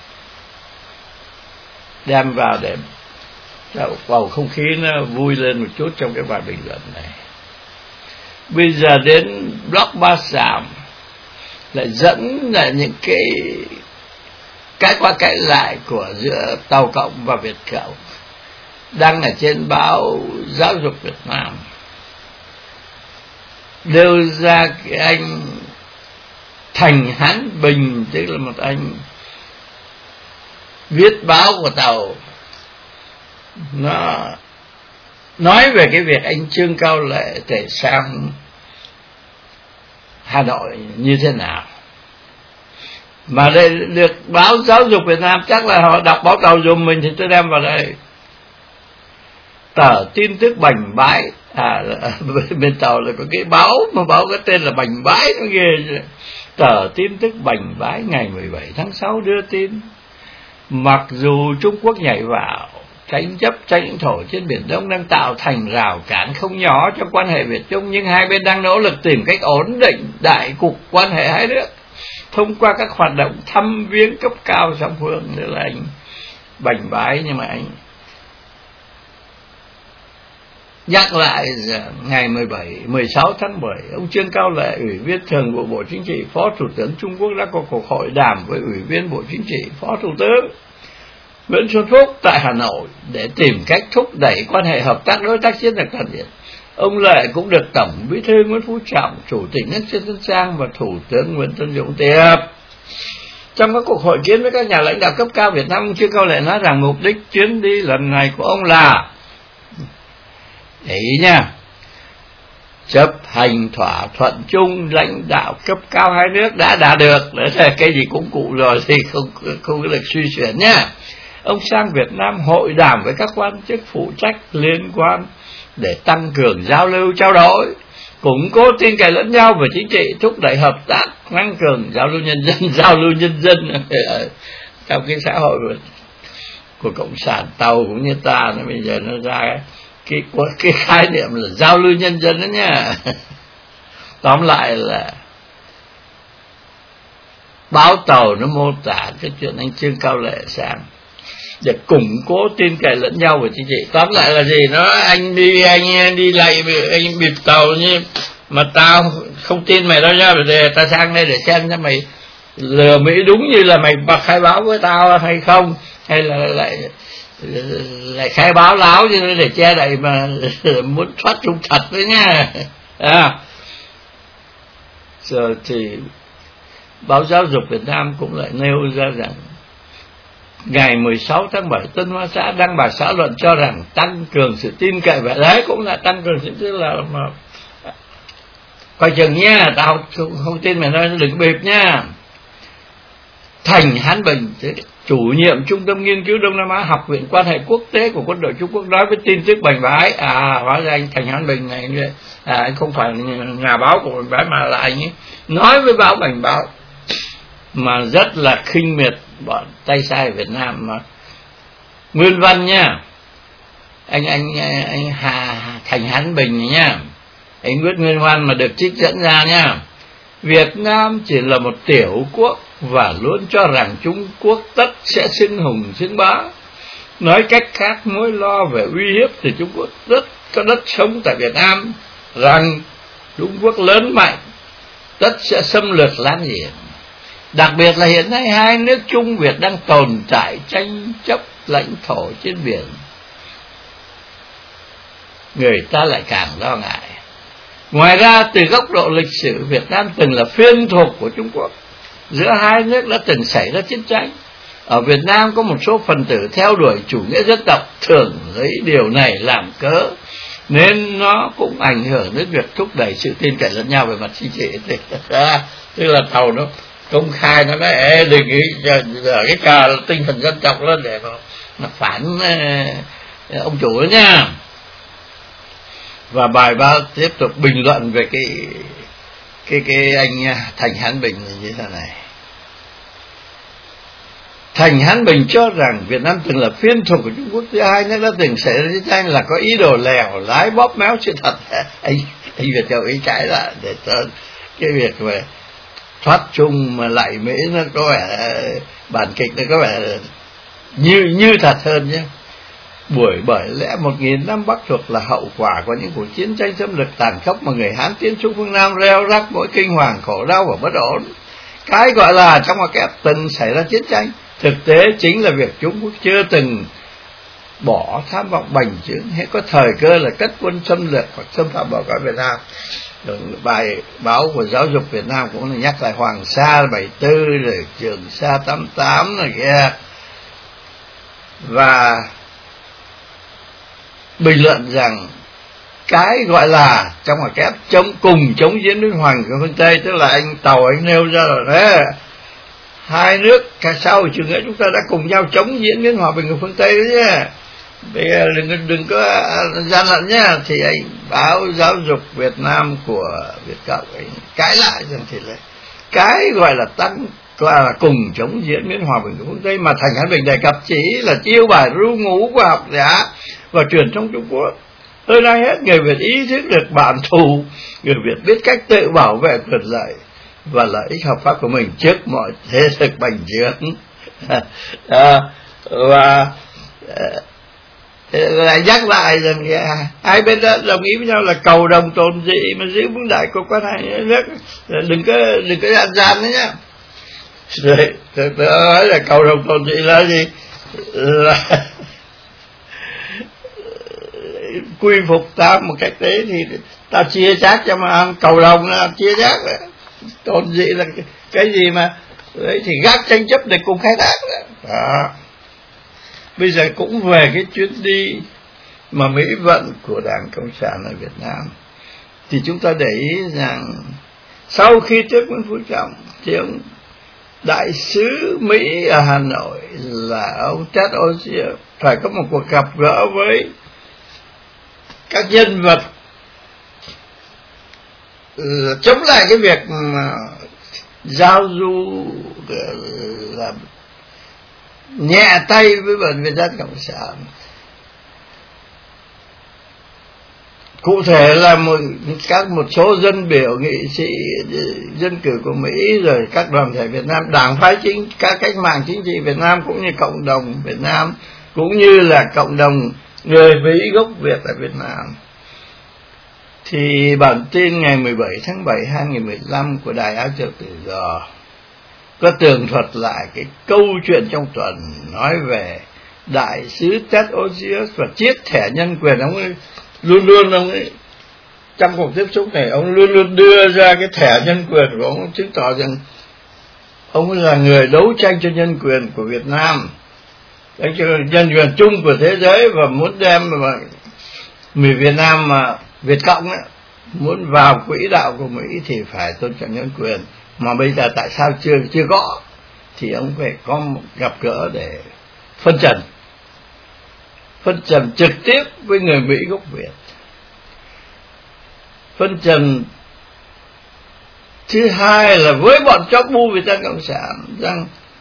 đem vào để bầu không khí nó vui lên một chút trong cái bài bình luận này. Bây giờ đến blog Ba Sàm lại dẫn là những cái cái qua cái lại của giữa Tàu Cộng và Việt Cộng đăng ở trên báo Giáo dục Việt Nam, đưa ra cái anh Thành Hán Bình, tức là một anh viết báo của Tàu, nó nói về cái việc anh Trương Cao Lệ thể sang Hà Nội như thế nào. Mà đây được báo Giáo dục Việt Nam, chắc là họ đọc báo Tàu dùm mình thì tôi đem vào đây. Tờ tin tức Bành Bái, à bên Tàu là có cái báo mà báo cái tên là Bành Bái, nó ghê. Tờ tin tức Bành Bái ngày mười bảy tháng sáu đưa tin, mặc dù Trung Quốc nhảy vào tranh chấp tranh lãnh thổ trên Biển Đông đang tạo thành rào cản không nhỏ trong quan hệ Việt Trung, nhưng hai bên đang nỗ lực tìm cách ổn định đại cục quan hệ hai nước thông qua các hoạt động thăm viếng cấp cao song phương. Đó là anh Bành Bái. Nhưng mà anh nhắc lại ngày mười bảy, mười sáu tháng bảy, ông Trương Cao Lệ, Ủy viên Thường vụ Bộ Chính trị, Phó Thủ tướng Trung Quốc đã có cuộc hội đàm với Ủy viên Bộ Chính trị, Phó Thủ tướng Nguyễn Xuân Phúc tại Hà Nội để tìm cách thúc đẩy quan hệ hợp tác đối tác chiến lược toàn diện. Ông Lệ cũng được Tổng Bí thư Nguyễn Phú Trọng, Chủ tịch nước Trương Tấn Sang và Thủ tướng Nguyễn Tấn Dũng tiếp. Trong các cuộc hội kiến với các nhà lãnh đạo cấp cao Việt Nam, ông Trương Cao Lệ nói rằng mục đích chuyến đi lần này của ông là, để ý nha, chấp hành thỏa thuận chung lãnh đạo cấp cao hai nước đã đạt được. Đấy là cái gì cũng cụ rồi thì không không có được suy chuyển nhá. Ông sang Việt Nam hội đàm với các quan chức phụ trách liên quan để tăng cường giao lưu trao đổi, củng cố tin cậy lẫn nhau về chính trị, thúc đẩy hợp tác, tăng cường giao lưu nhân dân, giao lưu nhân dân trong cái xã hội của, của cộng sản Tàu cũng như ta, nó bây giờ nó ra cái cái, cái khái niệm là giao lưu nhân dân đó nha. Tóm lại là báo Tàu nó mô tả cái chuyện anh Trương Cao Lệ sang để củng cố tin cậy lẫn nhau về chính trị. Tóm lại là gì? Nó anh đi anh đi lại anh bịp tàu như mà tao không tin mày đâu nha, để tao sang đây để xem cho mày lừa Mỹ đúng như là mày bật khai báo với tao hay không, hay là lại lại khai báo láo như để che đậy mà muốn thoát trung thật đấy nha. À, giờ thì báo Giáo dục Việt Nam cũng lại nêu ra rằng ngày mười sáu tháng bảy, Tân Hoa Xã đăng bài xã luận cho rằng tăng cường sự tin cậy, vậy đấy cũng là tăng cường sự tức là mà coi chừng nha, tao không, không tin mày nói đừng bịp nha. Thành Hán Bình, chủ nhiệm Trung tâm Nghiên cứu Đông Nam Á Học viện Quan hệ Quốc tế của Quân đội Trung Quốc nói với tin tức Bành Bái, à hóa ra anh Thành Hán Bình này à, anh không phải nhà báo của Bành Bái mà là anh ấy nói với báo Bành Báo mà rất là khinh miệt bọn tay sai Việt Nam. Mà nguyên văn nha, anh anh anh Hà Thành Hán Bình này nha, anh viết nguyên văn mà được trích dẫn ra nha. Việt Nam chỉ là một tiểu quốc và luôn cho rằng Trung Quốc tất sẽ xưng hùng xưng bá. Nói cách khác, mối lo về uy hiếp từ Trung Quốc rất có đất sống tại Việt Nam, rằng Trung Quốc lớn mạnh tất sẽ xâm lược láng giềng. Đặc biệt là hiện nay hai nước Trung Việt đang tồn tại tranh chấp lãnh thổ trên biển, người ta lại càng lo ngại. Ngoài ra, từ góc độ lịch sử, Việt Nam từng là phiên thuộc của Trung Quốc. Giữa hai nước đã từng xảy ra chiến tranh. Ở Việt Nam có một số phần tử theo đuổi chủ nghĩa dân tộc thường lấy điều này làm cớ, nên nó cũng ảnh hưởng đến việc thúc đẩy sự tin cậy lẫn nhau về mặt chính trị. Tức là Tàu nó công khai nó nói ê đừng nghĩ giờ cái cờ tinh thần dân tộc lên để mà, mà phản uh, ông chủ đó nha. Và bài báo tiếp tục bình luận về cái cái cái anh Thành Hán Bình như thế này. Thành Hán Bình cho rằng Việt Nam từng là phiên thuộc của Trung Quốc, thứ hai nữa đã từng xảy ra chiến tranh, là có ý đồ lèo lái bóp méo sự thật. Anh anh Việt Châu ý cãi lại để cho cái việc về thoát chung mà lại Mỹ nó có vẻ bản kịch nó có vẻ như như thật hơn nhé. Buổi bởi lẽ một nghìn năm Bắc thuộc là hậu quả của những cuộc chiến tranh xâm lược tàn khốc mà người Hán tiến xuống phương Nam reo rắc mỗi kinh hoàng, khổ đau và bất ổn. Cái gọi là trong ngoặc kép từng xảy ra chiến tranh, thực tế chính là việc Trung Quốc chưa từng bỏ tham vọng bành trướng, hay có thời cơ là cất quân xâm lược hoặc xâm phạm vào cả Việt Nam. Rồi bài báo của Giáo dục Việt Nam cũng nhắc lại Hoàng Sa bảy mươi tư, rồi Trường Sa tám mươi tám này kia, và bình luận rằng cái gọi là trong ngoặc kép chống cùng chống diễn biến hòa của phương Tây, tức là anh Tàu anh nêu ra rồi đấy, hai nước cả sau chủ nghĩa chúng ta đã cùng nhau chống diễn biến hòa bình của phương Tây đấy nhé. Bây giờ đừng, đừng có gian lận nhá. Thì anh báo Giáo dục Việt Nam của Việt Cộng anh cãi lại rằng thì là cái gọi là tăng là cùng chống diễn biến hòa bình của phương Tây mà Thành Hán Bình đề cập chỉ là chiêu bài ru ngủ của học giả và truyền thông Trung Quốc. Hơn ai hết, người Việt ý thức được bản thù, người Việt biết cách tự bảo vệ quyền lợi và lợi ích hợp pháp của mình trước mọi thế lực bành trướng. à, và lại nhắc lại rằng hai bên đã đồng ý với nhau là cầu đồng tồn dị mà giữ vững đại cục quan hệ nước, đừng có đừng có gian gian đấy nhá. Rồi tôi nói là cầu đồng tồn dị là gì? là quy phục ta một cách đấy thì ta chia chác cho mà ăn cầu đồng là chia chác đấy. Còn gì là cái, cái gì mà đấy thì gác tranh chấp để cùng khai thác đó. Đó. Bây giờ cũng về cái chuyến đi mà Mỹ vận của Đảng Cộng sản ở Việt Nam, thì chúng ta để ý rằng sau khi tiếp Nguyễn Phú Trọng thì ông đại sứ Mỹ ở Hà Nội là ông Ted Osius phải có một cuộc gặp gỡ với các nhân vật chống lại cái việc mà giao du là nhẹ tay với bọn Việt Nam Cộng sản. Cụ thể là một các một số dân biểu nghị sĩ dân cử của Mỹ, rồi các đoàn thể Việt Nam, đảng phái chính, các cách mạng chính trị Việt Nam, cũng như cộng đồng Việt Nam, cũng như là cộng đồng người Mỹ gốc Việt ở Việt Nam. Thì bản tin ngày mười bảy tháng bảy năm hai nghìn không trăm mười lăm của Đài Á Châu Tự Do có tường thuật lại cái câu chuyện trong tuần nói về đại sứ Ted Osius và chiếc thẻ nhân quyền. Ông ấy luôn luôn ông ấy trong cuộc tiếp xúc này, ông luôn luôn đưa ra cái thẻ nhân quyền của ông, chứng tỏ rằng ông là người đấu tranh cho nhân quyền của Việt Nam, đánh cho nhân quyền chung của thế giới, và muốn đem mà người Việt Nam mà Việt Cộng ấy, muốn vào quỹ đạo của Mỹ thì phải tôn trọng nhân quyền. Mà bây giờ tại sao chưa chưa có, thì ông phải có một gặp gỡ để phân trần phân trần trực tiếp với người Mỹ gốc Việt. Phân trần thứ hai là với bọn chó bu Việt Nam Cộng sản, rằng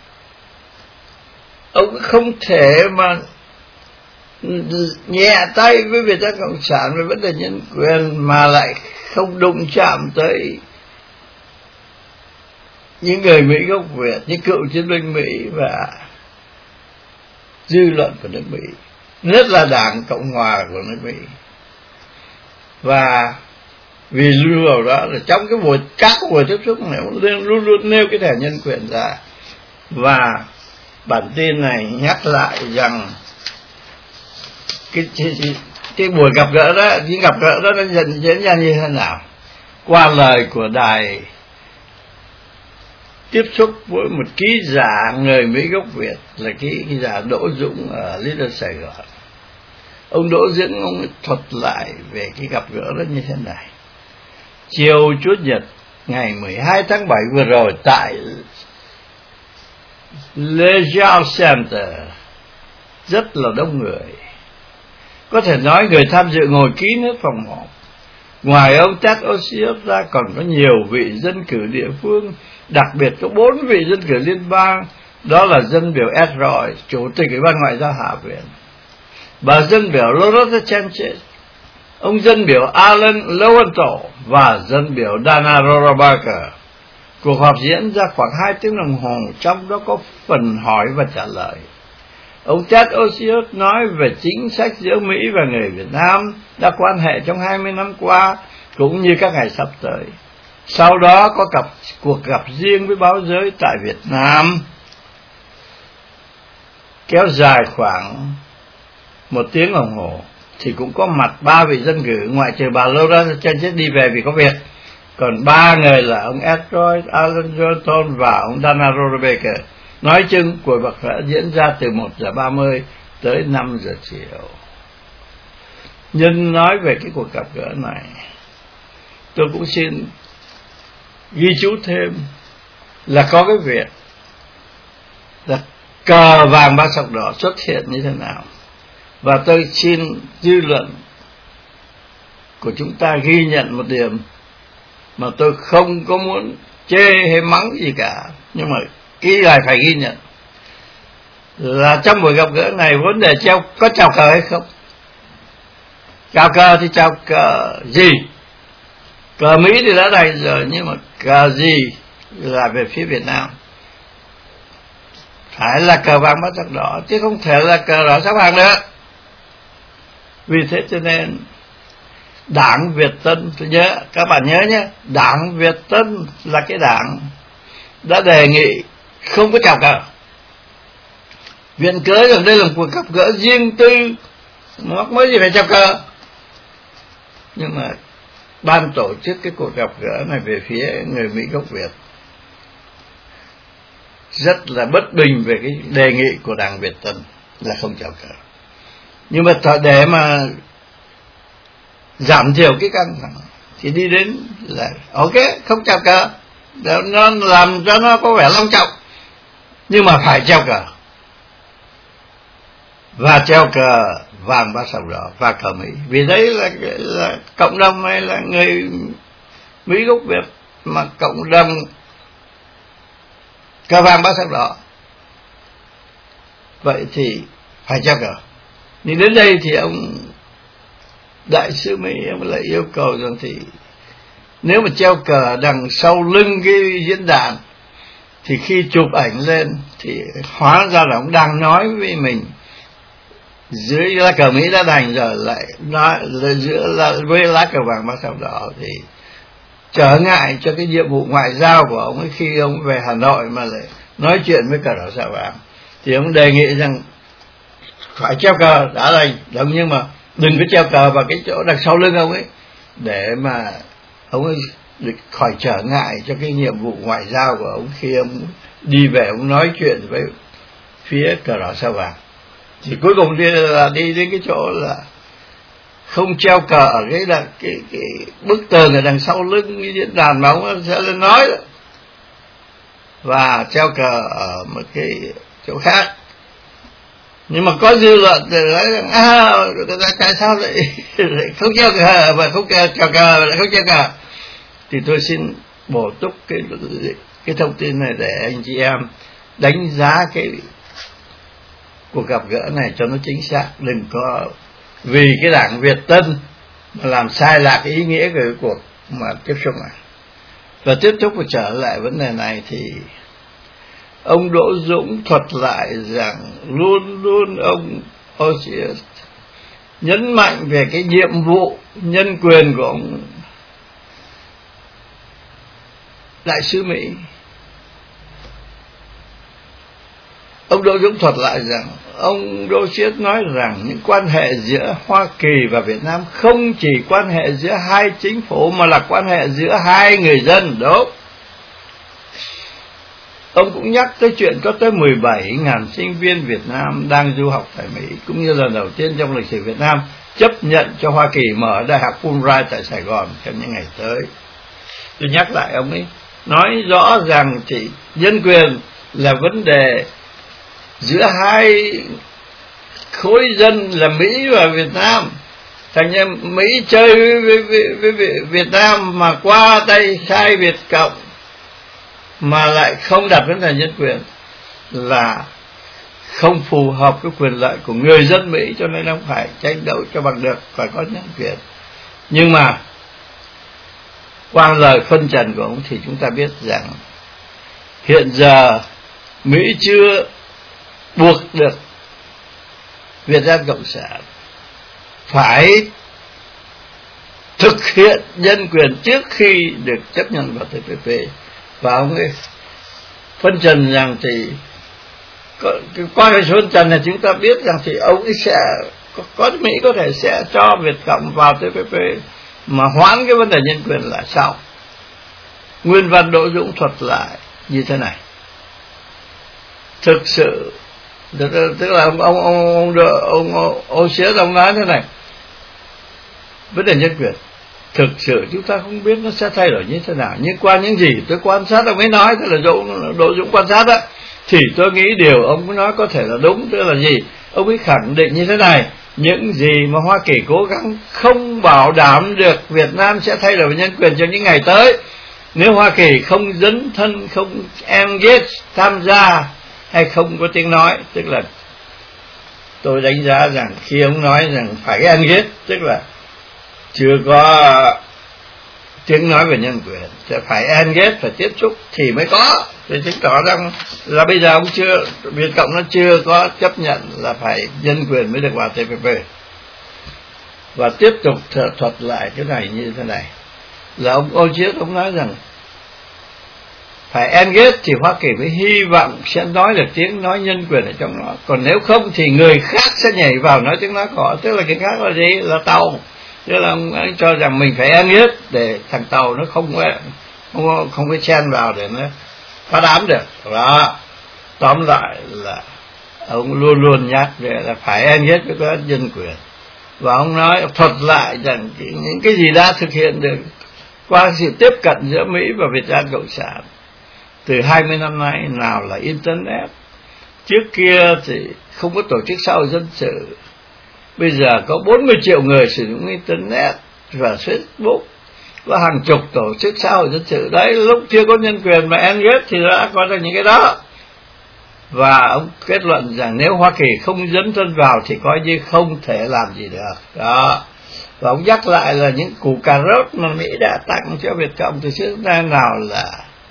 ông không thể mà nhẹ tay với Việt Nam Cộng sản về vấn đề nhân quyền mà lại không đụng chạm tới những người Mỹ gốc Việt, những cựu chiến binh Mỹ và dư luận của nước Mỹ, nhất là Đảng Cộng hòa của nước Mỹ. Và vì lưu vào đó là trong cái buổi các buổi tiếp xúc này luôn luôn luôn nêu cái thẻ nhân quyền ra. Và bản tin này nhắc lại rằng cái, cái, cái buổi gặp gỡ đó, những gặp gỡ đó nó diễn ra như thế nào, qua lời của đài tiếp xúc với một ký giả người Mỹ gốc Việt là ký, ký giả Đỗ Dũng ở Little Sài Gòn. Ông Đỗ Dũng ông thuật lại về cái gặp gỡ đó như thế này: chiều Chủ nhật ngày mười hai tháng bảy vừa rồi tại Leisure Center rất là đông người. Có thể nói người tham dự ngồi kín hết phòng họp. Ngoài ông Ted Osius ra còn có nhiều vị dân cử địa phương, đặc biệt có bốn vị dân cử liên bang, đó là dân biểu Ed Royce, chủ tịch Ủy ban Ngoại giao Hạ viện, bà dân biểu Loretta Sanchez, ông dân biểu Alan Lowenthal và dân biểu Dana Rohrabacher. Cuộc họp diễn ra khoảng hai tiếng đồng hồ, trong đó có phần hỏi và trả lời. Ông Ted Osius nói về chính sách giữa Mỹ và người Việt Nam đã quan hệ trong hai mươi năm qua, cũng như các ngày sắp tới. Sau đó có cặp cuộc gặp riêng với báo giới tại Việt Nam, kéo dài khoảng một tiếng đồng hồ. Thì cũng có mặt ba vị dân cử, ngoại trừ bà Laura Sanchez đi về vì có việc. Còn ba người là ông Ed Royce, Alan Johnson và ông Dana Rohrabacher. Nói chung cuộc gặp gỡ diễn ra từ một giờ ba mươi tới năm giờ chiều. Nhân nói về cái cuộc gặp gỡ này, tôi cũng xin ghi chú thêm là có cái việc là cờ vàng ba sọc đỏ xuất hiện như thế nào. Và tôi xin dư luận của chúng ta ghi nhận một điểm mà tôi không có muốn chê hay mắng gì cả, nhưng mà cái này phải ghi nhận là trong buổi gặp gỡ này vấn đề treo có chào cờ hay không. Chào cờ thì chào cờ gì? Cờ Mỹ thì đã đành rồi, nhưng mà cờ gì là về phía Việt Nam? Phải là cờ vàng bắt sắc đỏ, chứ không thể là cờ đỏ sắc vàng nữa. Vì thế cho nên Đảng Việt Tân, tôi nhớ các bạn nhớ nhé, Đảng Việt Tân là cái đảng đã đề nghị không có chào cờ. viện cớ rằng đây là một cuộc gặp gỡ riêng tư, mắc mới gì phải treo cờ. Nhưng mà ban tổ chức cái cuộc gặp gỡ này về phía người Mỹ gốc Việt rất là bất bình về cái đề nghị của Đảng Việt Tân là không treo cờ. Nhưng mà để mà giảm thiểu cái căng thẳng thì đi đến là ok, không treo cờ, nó làm cho nó có vẻ long trọng, nhưng mà phải treo cờ, và treo cờ vàng ba sọc đỏ và cờ Mỹ, vì đấy là, là cộng đồng này là người Mỹ gốc Việt, mà cộng đồng cờ vàng ba sọc đỏ, vậy thì phải treo cờ. Nhưng đến đây thì ông đại sứ Mỹ ông lại yêu cầu rằng thì nếu mà treo cờ đằng sau lưng cái diễn đàn thì khi chụp ảnh lên thì hóa ra là ông đang nói với mình dưới lá cờ Mỹ đã đành rồi lại nói giữa là với lá cờ vàng ba sọc đỏ thì trở ngại cho cái nhiệm vụ ngoại giao của ông ấy khi ông về Hà Nội mà lại nói chuyện với cờ đỏ sao vàng. Thì ông đề nghị rằng phải treo cờ đã đành, đúng, nhưng mà đừng có treo cờ vào cái chỗ đằng sau lưng ông ấy, để mà ông ấy khỏi trở ngại cho cái nhiệm vụ ngoại giao của ông khi ông đi về ông nói chuyện với phía cờ đỏ sao vàng. Thì cuối cùng đi là đi đến cái chỗ là không treo cờ ở cái là cái cái bức tường ở đằng sau lưng cái diễn đàn mà ông sẽ lên nói đó, và treo cờ ở một cái chỗ khác. Nhưng mà có dư luận thì nói rằng à, tại sao lại, lại không treo cờ và không treo cờ lại không treo cờ. Thì tôi xin bổ túc cái cái thông tin này để anh chị em đánh giá cái cuộc gặp gỡ này cho nó chính xác, đừng có vì cái Đảng Việt Tân mà làm sai lạc ý nghĩa của cái cuộc mà tiếp xúc này. Và tiếp tục trở lại vấn đề này thì ông Đỗ Dũng thuật lại rằng luôn luôn ông Osius nhấn mạnh về cái nhiệm vụ nhân quyền của ông đại sứ Mỹ. Ông Đỗ Dũng thuật lại rằng ông Đỗ Chiết nói rằng những quan hệ giữa Hoa Kỳ và Việt Nam không chỉ quan hệ giữa hai chính phủ mà là quan hệ giữa hai người dân. Đúng. Ông cũng nhắc tới chuyện có tới mười bảy nghìn sinh viên Việt Nam đang du học tại Mỹ, cũng như lần đầu tiên trong lịch sử Việt Nam chấp nhận cho Hoa Kỳ mở Đại học Fulbright tại Sài Gòn trong những ngày tới. Tôi nhắc lại, ông ấy nói rõ rằng chỉ nhân quyền là vấn đề giữa hai khối dân là Mỹ và Việt Nam. Thành ra Mỹ chơi với, với, với, với Việt Nam mà qua tay khai Việt Cộng mà lại không đặt vấn đề nhân quyền là không phù hợp với quyền lợi của người dân Mỹ, cho nên ông phải tranh đấu cho bằng được, phải có nhân quyền. Nhưng mà qua lời phân trần của ông thì chúng ta biết rằng hiện giờ Mỹ chưa buộc được Việt Nam Cộng sản phải thực hiện nhân quyền trước khi được chấp nhận vào tê pê pê. Và ông ấy phân trần rằng thì qua cái phân trần này chúng ta biết rằng thì ông ấy sẽ có, có Mỹ có thể sẽ cho Việt Cộng vào tê pê pê mà hoãn cái vấn đề nhân quyền là sao. Nguyên văn Đỗ Dũng thuật lại như thế này: thực sự tức là ông ông ông ông ông ông Xế ông nói thế này, vấn đề nhân quyền thực sự chúng ta không biết nó sẽ thay đổi như thế nào, nhưng qua những gì tôi quan sát ông ấy nói, tức là Dũng, Đỗ Dũng quan sát đó, thì tôi nghĩ điều ông ấy nói có thể là đúng. Tức là gì? Ông ấy khẳng định như thế này: những gì mà Hoa Kỳ cố gắng không bảo đảm được Việt Nam sẽ thay đổi nhân quyền trong những ngày tới. Nếu Hoa Kỳ không dấn thân, không engage, tham gia hay không có tiếng nói, tức là tôi đánh giá rằng khi ông nói rằng phải engage, tức là chưa có tiếng nói về nhân quyền, sẽ phải engage, phải tiếp xúc thì mới có. Thì chứng tỏ rằng là bây giờ ông chưa, Việt Cộng nó chưa có chấp nhận là phải nhân quyền mới được vào tê pê pê. Và tiếp tục thuật lại cái này như thế này, là ông Ô Chiết ông nói rằng phải engage thì Hoa Kỳ mới hy vọng sẽ nói được tiếng nói nhân quyền ở trong nó. Còn nếu không thì người khác sẽ nhảy vào nói tiếng nói của họ. Tức là cái khác là gì? Là tàu. Tức là ông ấy cho rằng mình phải engage để thằng tàu nó không có không, không có chen vào để nó phá đám được. Đó. Tóm lại là ông luôn luôn nhắc về là phải engage với các nhân quyền. Và ông nói thuật lại rằng những cái gì đã thực hiện được qua sự tiếp cận giữa Mỹ và Việt Nam Cộng sản từ hai mươi năm nay, nào là Internet. Trước kia thì không có tổ chức xã hội dân sự, bây giờ có bốn mươi triệu người sử dụng Internet và Facebook, có hàng chục tổ chức xã hội dân sự. Đấy, lúc chưa có nhân quyền mà engage thì đã có được những cái đó. Và ông kết luận rằng nếu Hoa Kỳ không dấn thân vào thì coi như không thể làm gì được. Đó. Và ông nhắc lại là những củ cà rốt mà Mỹ đã tặng cho Việt Cộng từ trước đến nào là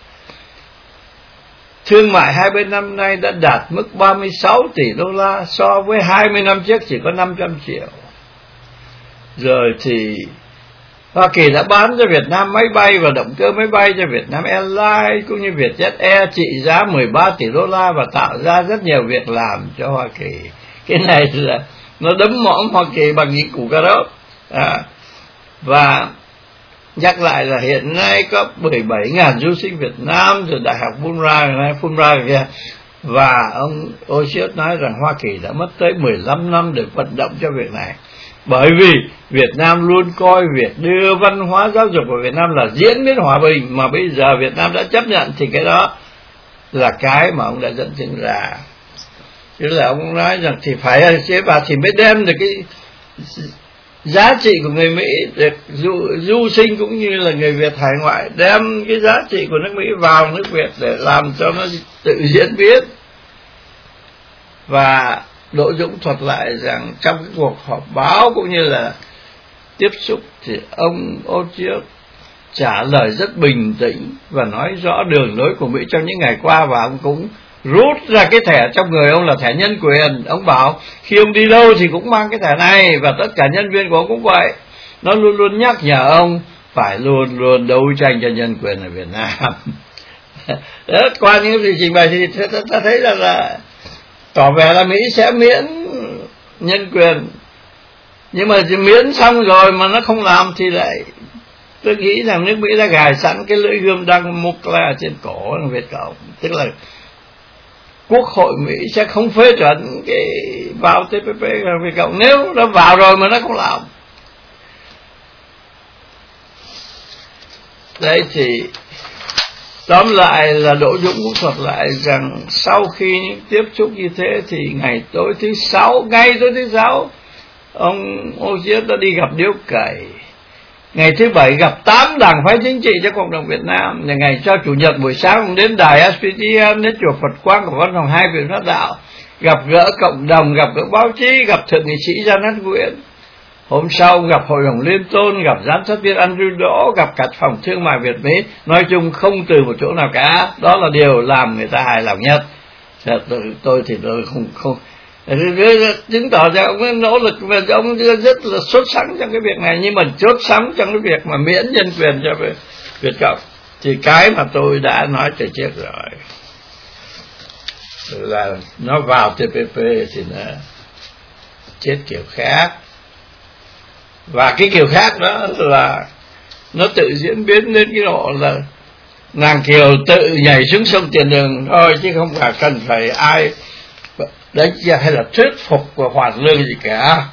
thương mại hai bên năm nay đã đạt mức ba mươi sáu tỷ đô la, so với hai mươi năm trước chỉ có năm trăm triệu. Rồi thì Hoa Kỳ đã bán cho Việt Nam máy bay và động cơ máy bay cho Việt Nam Airlines cũng như Vietjet Air trị giá mười ba tỷ đô la và tạo ra rất nhiều việc làm cho Hoa Kỳ. Cái này là nó đấm mõm Hoa Kỳ bằng những củ cà rốt. À, và nhắc lại là hiện nay có mười bảy nghìn du sinh Việt Nam từ Đại học Fulbright, Fulbright kia. Và ông Osius nói rằng Hoa Kỳ đã mất tới mười lăm năm để vận động cho việc này. Bởi vì Việt Nam luôn coi việc đưa văn hóa giáo dục của Việt Nam là diễn biến hòa bình, mà bây giờ Việt Nam đã chấp nhận thì cái đó là cái mà ông đã dẫn chứng ra. Chứ là ông nói rằng thì phải chế và thì mới đem được cái giá trị của người Mỹ, được du, du sinh cũng như là người Việt hải ngoại, đem cái giá trị của nước Mỹ vào nước Việt để làm cho nó tự diễn biến. Và Đỗ Dũng thuật lại rằng trong cái cuộc họp báo cũng như là tiếp xúc thì ông Osius trả lời rất bình tĩnh và nói rõ đường lối của Mỹ trong những ngày qua, và ông cũng rút ra cái thẻ trong người ông là thẻ nhân quyền. Ông bảo khi ông đi đâu thì cũng mang cái thẻ này, và tất cả nhân viên của ông cũng vậy. Nó luôn luôn nhắc nhở ông phải luôn luôn đấu tranh cho nhân quyền ở Việt Nam. Đó, qua những gì trình bày thì ta thấy là, là tỏ vẻ là Mỹ sẽ miễn nhân quyền, nhưng mà miễn xong rồi mà nó không làm thì lại, tôi nghĩ rằng nước Mỹ đã gài sẵn cái lưỡi gươm đang mục là trên cổ Việt Cộng. Tức là Quốc hội Mỹ sẽ không phê chuẩn cái vào tê pê pê của Việt Cộng nếu nó vào rồi mà nó không làm. Đấy thì tóm lại là Đỗ Dũng cũng thuật lại rằng sau khi những tiếp xúc như thế thì ngày tối thứ sáu, ngay tối thứ sáu, ông Osius đã đi gặp Điếu Cày. Ngày thứ bảy gặp tám đảng phái chính trị cho cộng đồng Việt Nam. Và ngày cho chủ nhật buổi sáng ông đến đài ét pê tê em, đến chùa Phật Quang của văn phòng hai viện Pháp đạo, gặp gỡ cộng đồng, gặp gỡ báo chí, gặp thượng nghị sĩ Giang Hắt Nguyễn. Hôm sau ông gặp hội đồng liên tôn, gặp giám sát viên Andrew Đỗ, gặp cả phòng thương mại Việt Mỹ. Nói chung không từ một chỗ nào cả. Đó là điều làm người ta hài lòng nhất. Tôi, tôi thì tôi không không chứng tỏ ra ông ấy nỗ lực và ông rất là xuất sắc trong cái việc này. Nhưng mà chốt sắm trong cái việc mà miễn nhân quyền cho Việt Cộng thì cái mà tôi đã nói từ trước rồi là nó vào tê pê pê thì nó chết kiểu khác. Và cái kiểu khác đó là nó tự diễn biến đến cái độ là nàng Kiều tự nhảy xuống sông Tiền Đường thôi, chứ không phải cần phải ai đánh giá hay là thuyết phục và hoàn lương gì cả.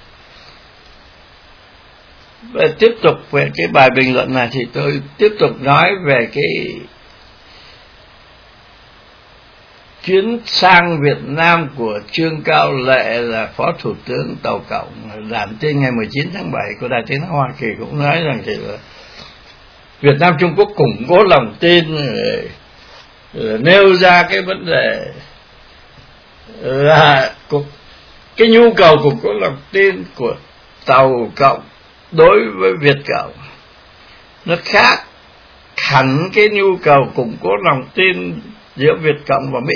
Và tiếp tục về cái bài bình luận này thì tôi tiếp tục nói về cái chuyến sang Việt Nam của Trương Cao Lệ là Phó Thủ tướng Tàu Cộng, đảm trên ngày mười chín tháng bảy của Đài Tiếng nói Hoa Kỳ, cũng nói rằng thì là Việt Nam Trung Quốc củng cố lòng tin, nêu ra cái vấn đề là cái nhu cầu củng cố lòng tin của Tàu Cộng đối với Việt Cộng nó khác hẳn cái nhu cầu củng cố lòng tin giữa Việt Cộng và Mỹ.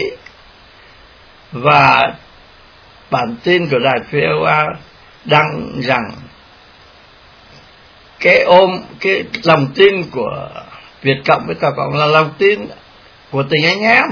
Và bản tin của đài pê o a đăng rằng cái ôm cái lòng tin của Việt Cộng với Tàu Cộng là lòng tin của tình anh em.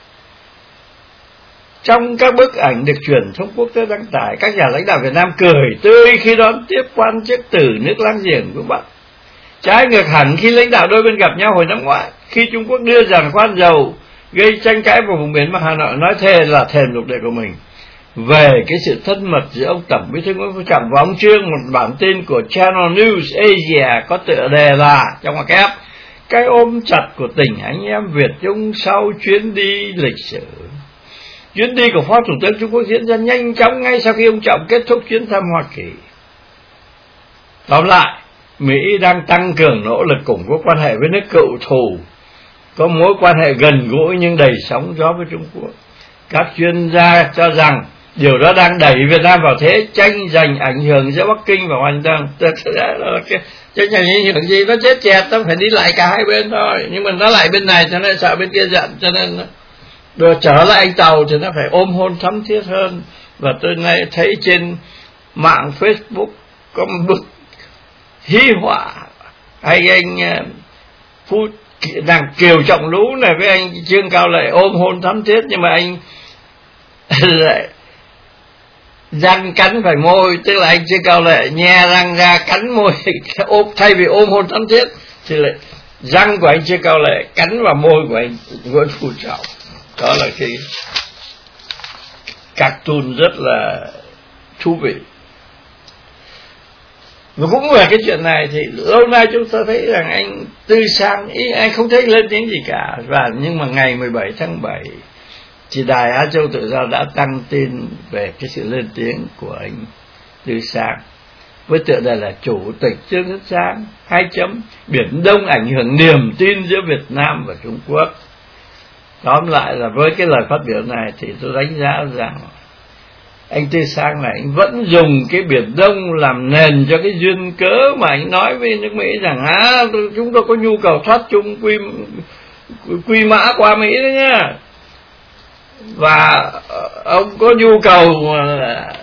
Trong các bức ảnh được truyền thông quốc tế đăng tải, các nhà lãnh đạo Việt Nam cười tươi khi đón tiếp quan chức từ nước láng giềng của Bắc. Trái ngược hẳn khi lãnh đạo đôi bên gặp nhau hồi năm ngoái, khi Trung Quốc đưa giàn khoan dầu gây tranh cãi vào vùng biển mà Hà Nội nói thề là thềm lục địa của mình. Về cái sự thân mật giữa ông Tổng Bí thư Nguyễn Phú Trọng và ông Trương, một bản tin của Channel News Asia có tựa đề là trong ngoặc kép cái ôm chặt của tình anh em Việt Trung sau chuyến đi lịch sử. Chuyến đi của Phó Thủ tướng Trung Quốc diễn ra nhanh chóng ngay sau khi ông Trọng kết thúc chuyến thăm Hoa Kỳ. Tóm lại, Mỹ đang tăng cường nỗ lực củng cố quan hệ với nước cựu thù, có mối quan hệ gần gũi nhưng đầy sóng gió với Trung Quốc. Các chuyên gia cho rằng điều đó đang đẩy Việt Nam vào thế tranh giành ảnh hưởng giữa Bắc Kinh và Washington. Tranh giành ảnh hưởng gì? Nó chết chẹt, nó phải đi lại cả hai bên thôi. Nhưng mà nó lại bên này cho nên sợ bên kia giận, cho nên rồi trở lại anh Tàu thì nó phải ôm hôn thắm thiết hơn. Và tôi nay thấy trên mạng Facebook có một bức hí họa hay anh Phú nàng Kiều Trọng Lũ này với anh Trương Cao Lệ ôm hôn thắm thiết, nhưng mà anh lại răng cắn phải môi, tức là anh Trương Cao Lệ nhe răng ra cắn môi ôm, thay vì ôm hôn thắm thiết thì lại răng của anh Trương Cao Lệ cắn vào môi của anh Nguyễn Phú Trọng. Đó là cái cartoon rất là thú vị. Và cũng về cái chuyện này thì lâu nay chúng ta thấy rằng anh Tư Sang ý, anh không thấy lên tiếng gì cả. Và nhưng mà ngày mười bảy tháng bảy thì Đài Á Châu Tự Do đã đăng tin về cái sự lên tiếng của anh Tư Sang với tựa đề là Chủ tịch Trương Tấn Sang hai chấm Biển Đông ảnh hưởng niềm tin giữa Việt Nam và Trung Quốc. Tóm lại là với cái lời phát biểu này thì tôi đánh giá rằng anh Tư Sang này anh vẫn dùng cái Biển Đông làm nền cho cái duyên cớ mà anh nói với nước Mỹ rằng à, chúng tôi có nhu cầu thoát chung quy quy mã qua Mỹ đấy nhá, và ông có nhu cầu là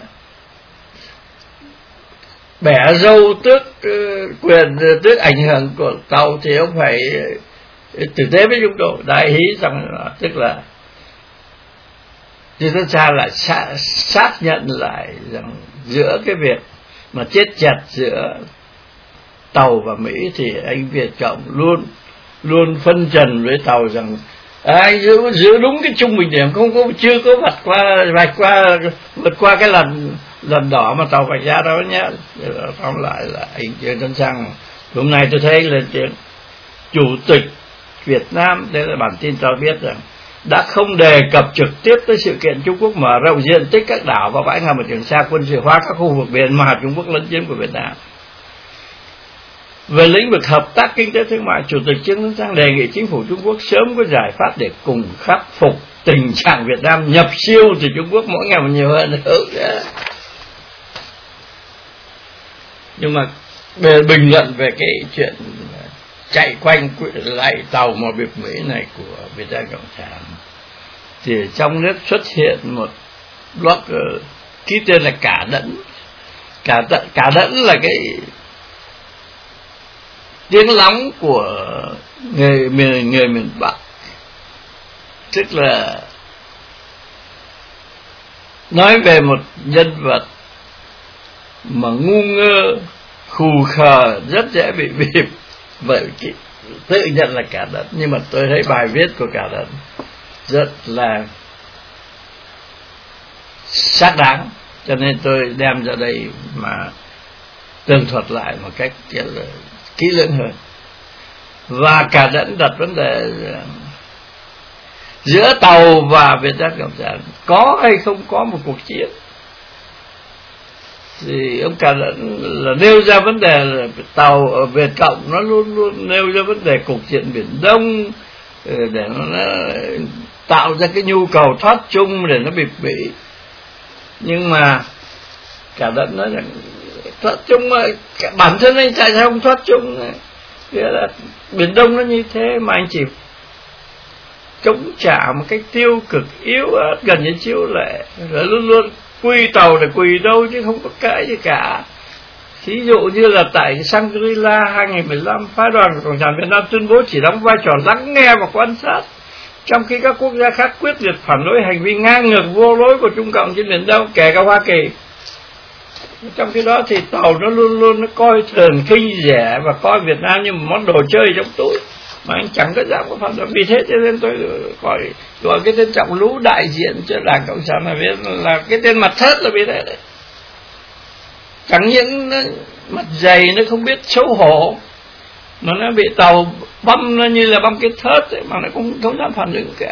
bẻ râu tước quyền tước ảnh hưởng của tàu thì ông phải tử tế với chúng tôi. Đại hí rằng tức là Trương Tấn Sang lại xác nhận lại rằng giữa cái việc mà chết chặt giữa tàu và Mỹ thì anh Việt Cộng luôn luôn phân trần với tàu rằng à, anh giữ giữ đúng cái trung bình điểm, không có chưa có vạch qua vạch qua vượt qua cái lần lần đỏ mà tàu vạch ra đó nhé. Tóm lại là anh Trương Tấn Sang hôm nay tôi thấy lên tiếng Chủ tịch Việt Nam, đây là bản tin cho biết rằng đã không đề cập trực tiếp tới sự kiện Trung Quốc mở rộng diện tích các đảo và bãi ngầm ở Trường Sa, quân sự hóa các khu vực biển mà Trung Quốc lấn chiếm của Việt Nam. Về lĩnh vực hợp tác kinh tế thương mại, Chủ tịch Trương Tấn Sang đề nghị chính phủ Trung Quốc sớm có giải pháp để cùng khắc phục tình trạng Việt Nam nhập siêu từ Trung Quốc mỗi ngày một nhiều hơn nữa. Nhưng mà về bình luận về cái chuyện chạy quanh lại tàu mà biệt Mỹ này của Việt Nam Cộng sản thì trong nước xuất hiện một blogger ký tên là Cả Đẫn. Cả Đẫn, Cả Đẫn là cái tiếng lóng của người miền người miền Bắc, tức là nói về một nhân vật mà ngu ngơ khù khờ rất dễ bị bịp. Vậy tự nhận là Cả Đẫn, nhưng mà tôi thấy bài viết của Cả Đẫn rất là xác đáng, cho nên tôi đem ra đây mà tường thuật lại một cách kỹ lưỡng hơn. Và Cả Đẫn đặt vấn đề giữa tàu và Việt Nam Cộng sản có hay không có một cuộc chiến, thì ông Cả Đẫn là nêu ra vấn đề là tàu ở Việt Cộng nó luôn luôn nêu ra vấn đề cục diện Biển Đông để nó tạo ra cái nhu cầu thoát chung để nó bịp bỉ. Nhưng mà Cả Đẫn nói rằng thoát chung mà bản thân anh tại sao không thoát chung, là Biển Đông nó như thế mà anh chỉ chống trả một cách tiêu cực yếu ớt gần như chiếu lệ, rồi luôn luôn quy tàu để quỳ đâu chứ không có cái gì cả. Thí dụ như là tại Shangri-La hai nghìn mười lăm, phái đoàn của Cộng sản Việt Nam tuyên bố chỉ đóng vai trò lắng nghe và quan sát, Trong khi các quốc gia khác quyết liệt phản đối hành vi ngang ngược vô lối của Trung Cộng trên Biển Đông, kể cả Hoa Kỳ. Trong khi đó thì tàu nó luôn luôn nó coi thường, khinh rẻ và coi Việt Nam như một món đồ chơi trong túi, mà anh chẳng có dám có phản đối. Vì thế cho nên tôi gọi gọi cái tên Trọng Lũ đại diện cho Đảng Cộng sản là biết là cái tên mặt thớt là vì thế đấy. Chẳng những nó mặt dày, nó không biết xấu hổ, mà nó bị tàu băm nó như là băm cái thớt ấy, mà nó cũng không dám phản ứng cả.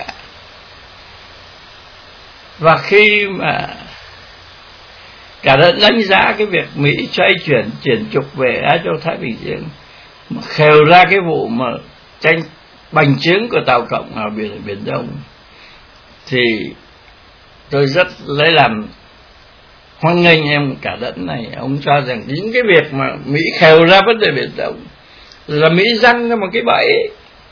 Và khi mà cả đất đánh giá cái việc Mỹ xoay chuyển chuyển trục về Á Châu Thái Bình Dương, mà khều ra cái vụ mà tranh bành trướng của tàu cộng ở biển biển Đông, thì tôi rất lấy làm hoan nghênh em cả đất này. Ông cho rằng những cái việc mà Mỹ khều ra vấn đề Biển Đông là Mỹ răng ra một cái bẫy,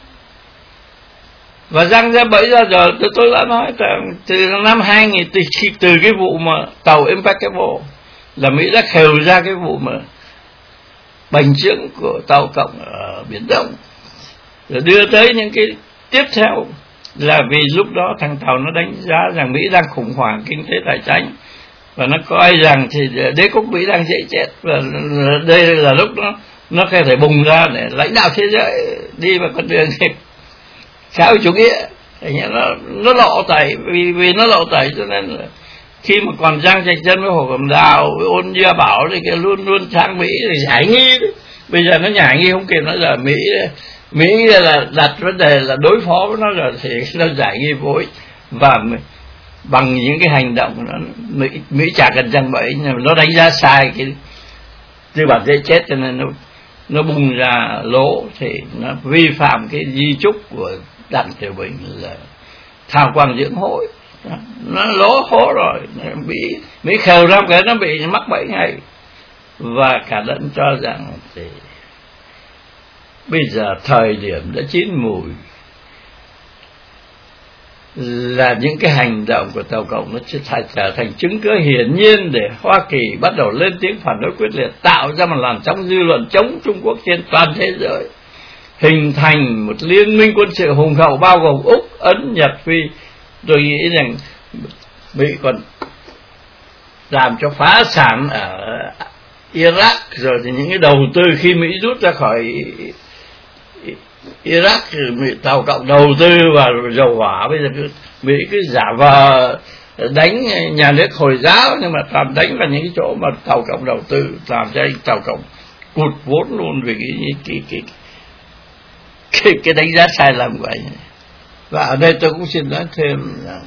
và răng ra bẫy ra rồi tôi, tôi đã nói từ năm hai nghìn, từ, từ cái vụ mà tàu Impeccable là Mỹ đã khều ra cái vụ mà bành trướng của tàu cộng ở Biển Đông, rồi đưa tới những cái tiếp theo là vì lúc đó thằng tàu nó đánh giá rằng Mỹ đang khủng hoảng kinh tế tài chính, và nó coi rằng thì đế quốc Mỹ đang dễ chết, và đây là lúc nó nó có thể bùng ra để lãnh đạo thế giới đi vào con đường xã hội chủ nghĩa. Nó nó lộ tẩy, vì vì nó lộ tẩy cho nên là khi mà còn Giang Trạch Dân với Hồ Cẩm Đào với Ôn Gia Bảo thì cái luôn luôn sang Mỹ thì giải nghi đấy. Bây giờ nó giải nghi không kịp, nó giờ Mỹ Mỹ là đặt vấn đề là đối phó với nó rồi thì nó giải nghi vội, và bằng những cái hành động nó, Mỹ, Mỹ chả cần răng bẫy, nhưng mà nó đánh giá sai cái tư bản dễ chết, cho nên nó nó bùng ra lỗ, thì nó vi phạm cái di chúc của Đặng Tiểu Bình là thao quang dưỡng hội. Nó lỗ hố rồi, Mỹ Mỹ khều ra cái nó bị mắc bẫy ngay. Và cả lẫn cho rằng thì bây giờ thời điểm đã chín mùi, là những cái hành động của tàu cộng nó trở thành chứng cứ hiển nhiên để Hoa Kỳ bắt đầu lên tiếng phản đối quyết liệt, tạo ra một làn sóng dư luận chống Trung Quốc trên toàn thế giới, hình thành một liên minh quân sự hùng hậu bao gồm Úc, Ấn, Nhật, Phi. Tôi nghĩ rằng Mỹ còn làm cho phá sản ở Iraq, rồi thì những cái đầu tư khi Mỹ rút ra khỏi Iraq thì Mỹ, tàu cộng đầu tư vào dầu hỏa, bây giờ cứ, Mỹ cứ giả vờ đánh nhà nước Hồi giáo, nhưng mà toàn đánh vào những cái chỗ mà tàu cộng đầu tư, làm cho tàu cộng cụt vốn luôn vì cái cái cái cái, cái đánh giá sai lầm của anh. Và ở đây tôi cũng xin nói thêm là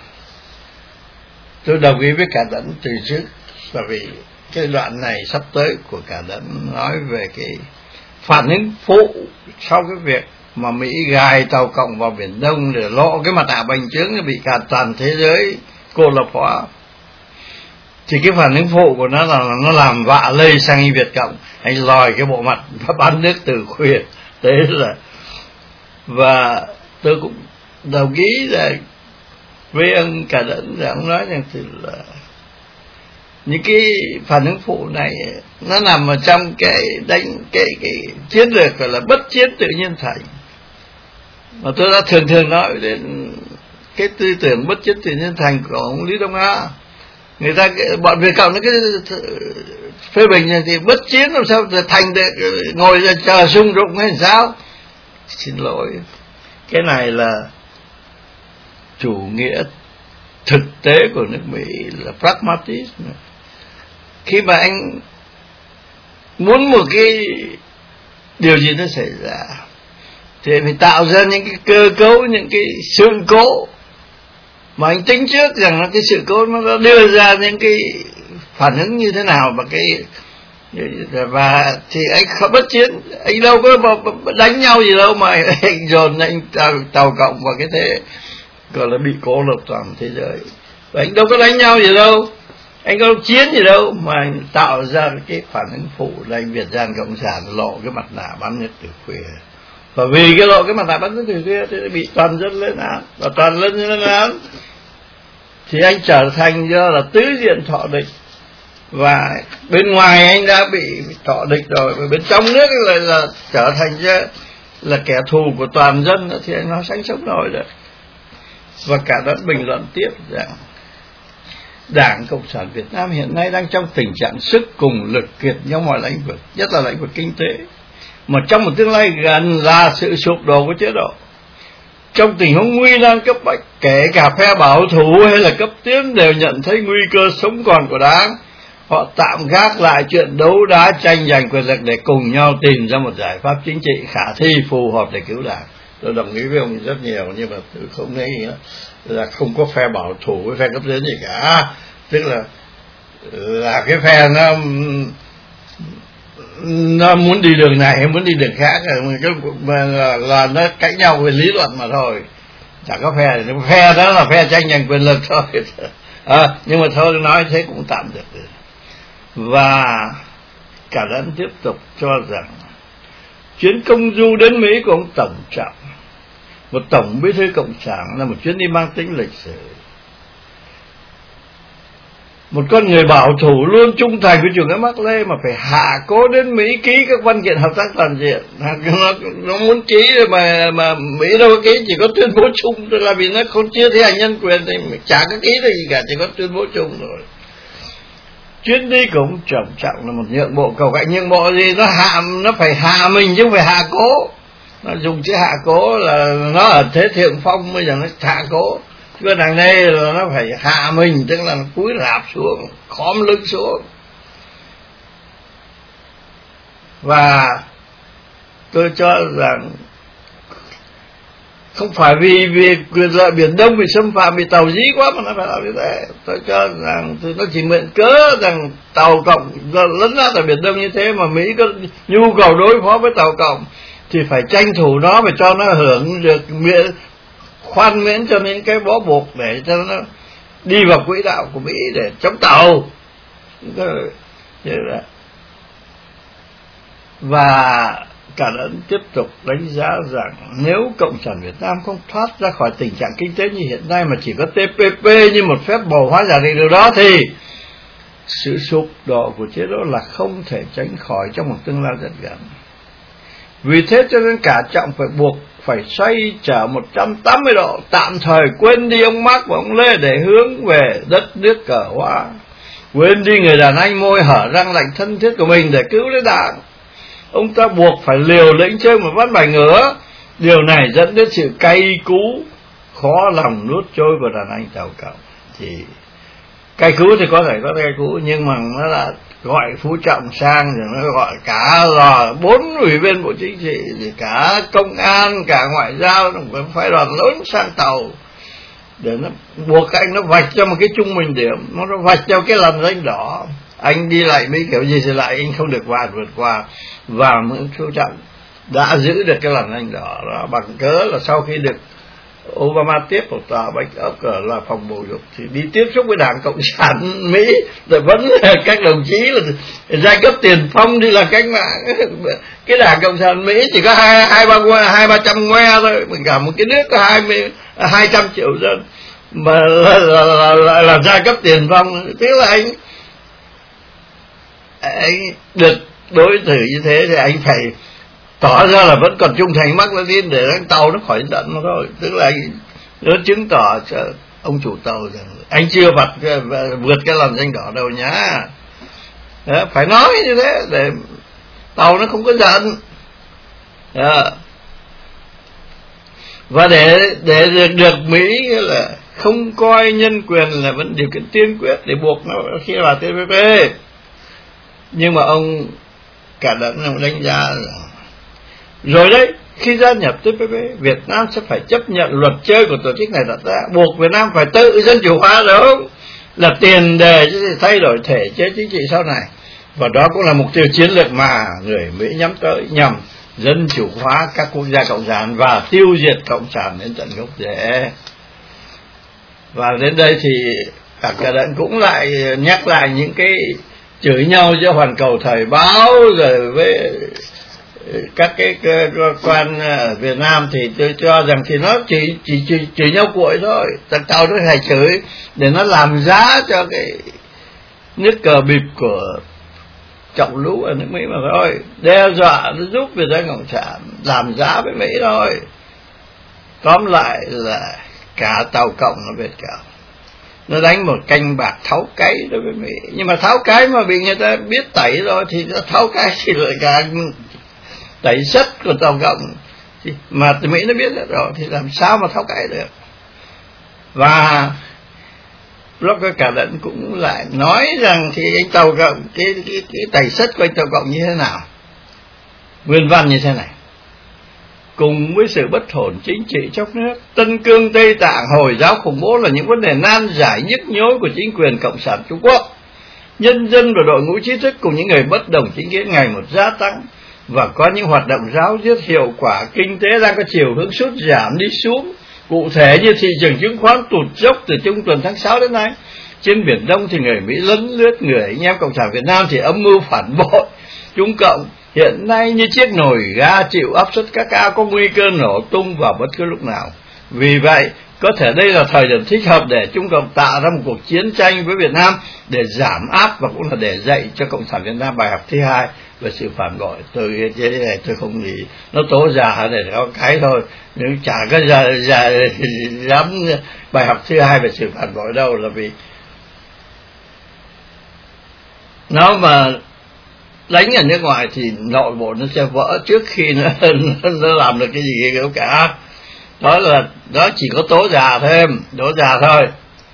tôi đồng ý với cả Đẫn từ trước, bởi vì cái đoạn này sắp tới của cả Đẫn nói về cái phản ứng phụ sau cái việc mà Mỹ gài tàu cộng vào Biển Đông để lộ cái mặt nạ bành trướng bị cả toàn thế giới cô lập hóa, thì cái phản ứng phụ của nó là nó làm vạ lây sang Việt Cộng, anh lòi cái bộ mặt và bán nước từ khuya. Thế là, và tôi cũng đồng ý là với ông cả Đẫn là ông nói rằng thì là những cái phản ứng phụ này nó nằm ở trong cái đánh cái cái chiến lược gọi là bất chiến tự nhiên thành, mà tôi đã thường thường nói đến cái tư tưởng bất chiến tự nhiên thành của ông Lý Đông A. Người ta bọn Việt Cộng nó cái phê bình này thì bất chiến làm sao thành được, ngồi ra chờ xung đột hay sao? Xin lỗi, cái này là chủ nghĩa thực tế của nước Mỹ, là pragmatism. Khi mà anh muốn một cái điều gì nó xảy ra thì phải tạo ra những cái cơ cấu, những cái sự cố mà anh tính trước rằng là cái sự cố nó đưa ra những cái phản ứng như thế nào, và cái và thì anh không bất chiến, anh đâu có đánh nhau gì đâu mà anh dồn anh tàu, tàu cộng vào cái thế gọi là bị cô lập toàn thế giới. Và anh đâu có đánh nhau gì đâu, anh có chiến gì đâu, mà anh tạo ra cái phản ứng phụ là anh Việt Gian Cộng sản lộ cái mặt nạ bắn nhất từ khuya. Và vì cái lộ cái mặt nạ bắn nhất từ khuya thì bị toàn dân lên án, và toàn dân lên án thì anh trở thành do là tứ diện thọ địch, và bên ngoài anh đã bị thọ địch rồi, và bên trong nước là, là trở thành cho là kẻ thù của toàn dân, thì anh nó sánh sống nổi rồi. Và cả đã bình luận tiếp rằng Đảng Cộng sản Việt Nam hiện nay đang trong tình trạng sức cùng lực kiệt trong mọi lĩnh vực, nhất là lĩnh vực kinh tế, mà trong một tương lai gần là sự sụp đổ của chế độ. Trong tình huống nguy nan cấp bách, kể cả phe bảo thủ hay là cấp tiến đều nhận thấy nguy cơ sống còn của Đảng. Họ tạm gác lại chuyện đấu đá tranh giành quyền lực để cùng nhau tìm ra một giải pháp chính trị khả thi phù hợp để cứu Đảng. Tôi đồng ý với ông rất nhiều, nhưng mà tôi không nghĩ là không có phe bảo thủ với phe cấp tiến gì cả. Tức là là cái phe nó nó muốn đi đường này hay muốn đi đường khác, mà là, là nó cãi nhau về lý luận mà thôi. Chẳng có phe, phe đó là phe tranh giành quyền lực thôi. À, nhưng mà thôi nói thế cũng tạm được. Và cả đám tiếp tục cho rằng chuyến công du đến Mỹ của ông Tổng Trọng, một tổng bí thư cộng sản, là một chuyến đi mang tính lịch sử. Một con người bảo thủ luôn trung thành với chủ nghĩa Mác Lê mà phải hạ cố đến Mỹ ký các văn kiện hợp tác toàn diện. Nó, nó muốn ký mà mà Mỹ đâu có ký, chỉ có tuyên bố chung, tức là vì nó không chưa thi hành nhân quyền thì chả có ký được gì cả, chỉ có tuyên bố chung rồi. Chuyến đi của ông Trầm Trọng là một nhượng bộ cầu cạnh, nhượng bộ gì nó hạ, nó phải hạ mình chứ không phải hạ cố. Nó dùng chữ hạ cố là nó ở thế thượng phong, bây giờ nó hạ cố. Cái đằng này là nó phải hạ mình, tức là nó cúi rạp xuống, khom lưng xuống. Và tôi cho rằng không phải vì vì quyền lợi Biển Đông bị xâm phạm, bị tàu dí quá mà nó phải làm như thế. Tôi cho rằng nó chỉ mượn cớ rằng tàu cộng lấn át ở Biển Đông như thế mà Mỹ có nhu cầu đối phó với tàu cộng thì phải tranh thủ nó, phải cho nó hưởng được miễn, khoan miễn cho những cái bó buộc để cho nó đi vào quỹ đạo của Mỹ để chống tàu. Và cả đấng tiếp tục đánh giá rằng nếu Cộng sản Việt Nam không thoát ra khỏi tình trạng kinh tế như hiện nay mà chỉ có tê pê pê như một phép bầu hóa giả định điều đó thì sự sụp đổ của chế độ là không thể tránh khỏi trong một tương lai rất gần. Vì thế cho nên cả Trọng phải buộc phải xoay trở một trăm tám mươi độ, tạm thời quên đi ông Mác và ông Lê để hướng về đất nước cờ hoa, quên đi người đàn anh môi hở răng lạnh thân thiết của mình để cứu lấy Đảng. Ông ta buộc phải liều lĩnh chơi một ván bài ngửa. Điều này dẫn đến sự cay cú, khó lòng nuốt trôi của đàn anh tàu cộng. Thì cay cú thì có thể có cay cú, nhưng mà nó là gọi Phú Trọng sang, rồi nó gọi cả là bốn ủy viên Bộ Chính trị, rồi cả công an, cả ngoại giao, phải đoàn lớn sang tàu để nó buộc anh nó vạch cho một cái trung bình điểm, nó vạch cho cái lằn ranh đỏ. Anh đi lại mấy kiểu gì thì lại anh không được qua vượt qua. Và Nguyễn Phú Trọng đã giữ được cái lằn ranh đỏ đó bằng cớ là sau khi được Obama tiếp một tòa bạch ốc ở là phòng bổ dục thì đi tiếp xúc với Đảng Cộng sản Mỹ, rồi vẫn các đồng chí là giai cấp tiền phong đi là cách mạng. Cái Đảng Cộng sản Mỹ chỉ có hai hai ba hai ba trăm ngoe thôi, mình cả một cái nước có hai mươi hai trăm triệu dân mà là, là, là, là, là giai cấp tiền phong. Tức là anh anh được đối xử như thế thì anh phải tỏ ra là vẫn còn trung thành Mác Lênin để đánh tàu nó khỏi tận mà thôi. Tức là anh nó chứng tỏ cho ông chủ tàu rằng anh chưa vượt vượt cái làn ranh đỏ đâu nhá. Đó, phải nói như thế để tàu nó không có giận. Đó. Và để để được, được Mỹ là không coi nhân quyền là vẫn điều kiện tiên quyết để buộc nó khi vào tê pê pê. Nhưng mà ông cả đợt đánh giá là rồi đấy, khi gia nhập tê pê pê, Việt Nam sẽ phải chấp nhận luật chơi của tổ chức này đặt ra, buộc Việt Nam phải tự dân chủ hóa, đúng là tiền đề cho thay đổi thể chế chính trị sau này. Và đó cũng là mục tiêu chiến lược mà người Mỹ nhắm tới, nhằm dân chủ hóa các quốc gia cộng sản và tiêu diệt cộng sản đến tận gốc rễ. Và đến đây thì cả cả đợt cũng lại nhắc lại những cái chửi nhau giữa Hoàn Cầu Thời Báo rồi với các cái cơ quan ở Việt Nam thì tôi cho rằng thì nó chỉ chỉ chỉ, chỉ nhau cuội thôi. Tàu tàu nó hay chửi để nó làm giá cho cái nước cờ bịp của Trọng Lũ ở nước Mỹ mà thôi, đe dọa nó giúp Việt Nam Cộng sản làm giá với Mỹ thôi. Tóm lại là cả Tàu Cộng nó Việt Cộng. Nó đánh một canh bạc tháo cái đối với Mỹ. Nhưng mà tháo cái mà bị người ta biết tẩy rồi thì nó tháo cái thì lại càng tẩy sất của Tàu Cộng. Mà Mỹ nó biết rồi thì làm sao mà tháo cái được. Và Blogger Cả Đẫn cũng lại nói rằng thì anh Tàu Cộng, cái, cái, cái tẩy sất của anh Tàu Cộng như thế nào, nguyên văn như thế này: cùng với sự bất ổn chính trị trong nước, Tân Cương, Tây Tạng, Hồi giáo, khủng bố là những vấn đề nan giải nhức nhối của chính quyền Cộng sản Trung Quốc. Nhân dân và đội ngũ trí thức cùng những người bất đồng chính kiến ngày một gia tăng, và có những hoạt động giáo diết hiệu quả. Kinh tế đang có chiều hướng sút giảm đi xuống, cụ thể như thị trường chứng khoán tụt dốc từ trung tuần tháng sáu đến nay. Trên Biển Đông thì người Mỹ lấn lướt người anh em Cộng sản Việt Nam thì âm mưu phản bội Trung Cộng hiện nay như chiếc nồi ga chịu áp suất các cao, có nguy cơ nổ tung vào bất cứ lúc nào. Vì vậy, có thể đây là thời điểm thích hợp để Trung Cộng tạo ra một cuộc chiến tranh với Việt Nam để giảm áp, và cũng là để dạy cho Cộng sản Việt Nam bài học thứ hai về sự phản bội. Tôi cái này tôi không nghĩ nó tố già để có cái thôi, nhưng chả có già, già, dám bài học thứ hai về sự phản bội đâu, là vì nó mà đánh ở nước ngoài thì nội bộ nó sẽ vỡ trước khi nó, nó làm được cái gì ghê gớm cả. Đó là đó chỉ có tố già thêm, tố già thôi.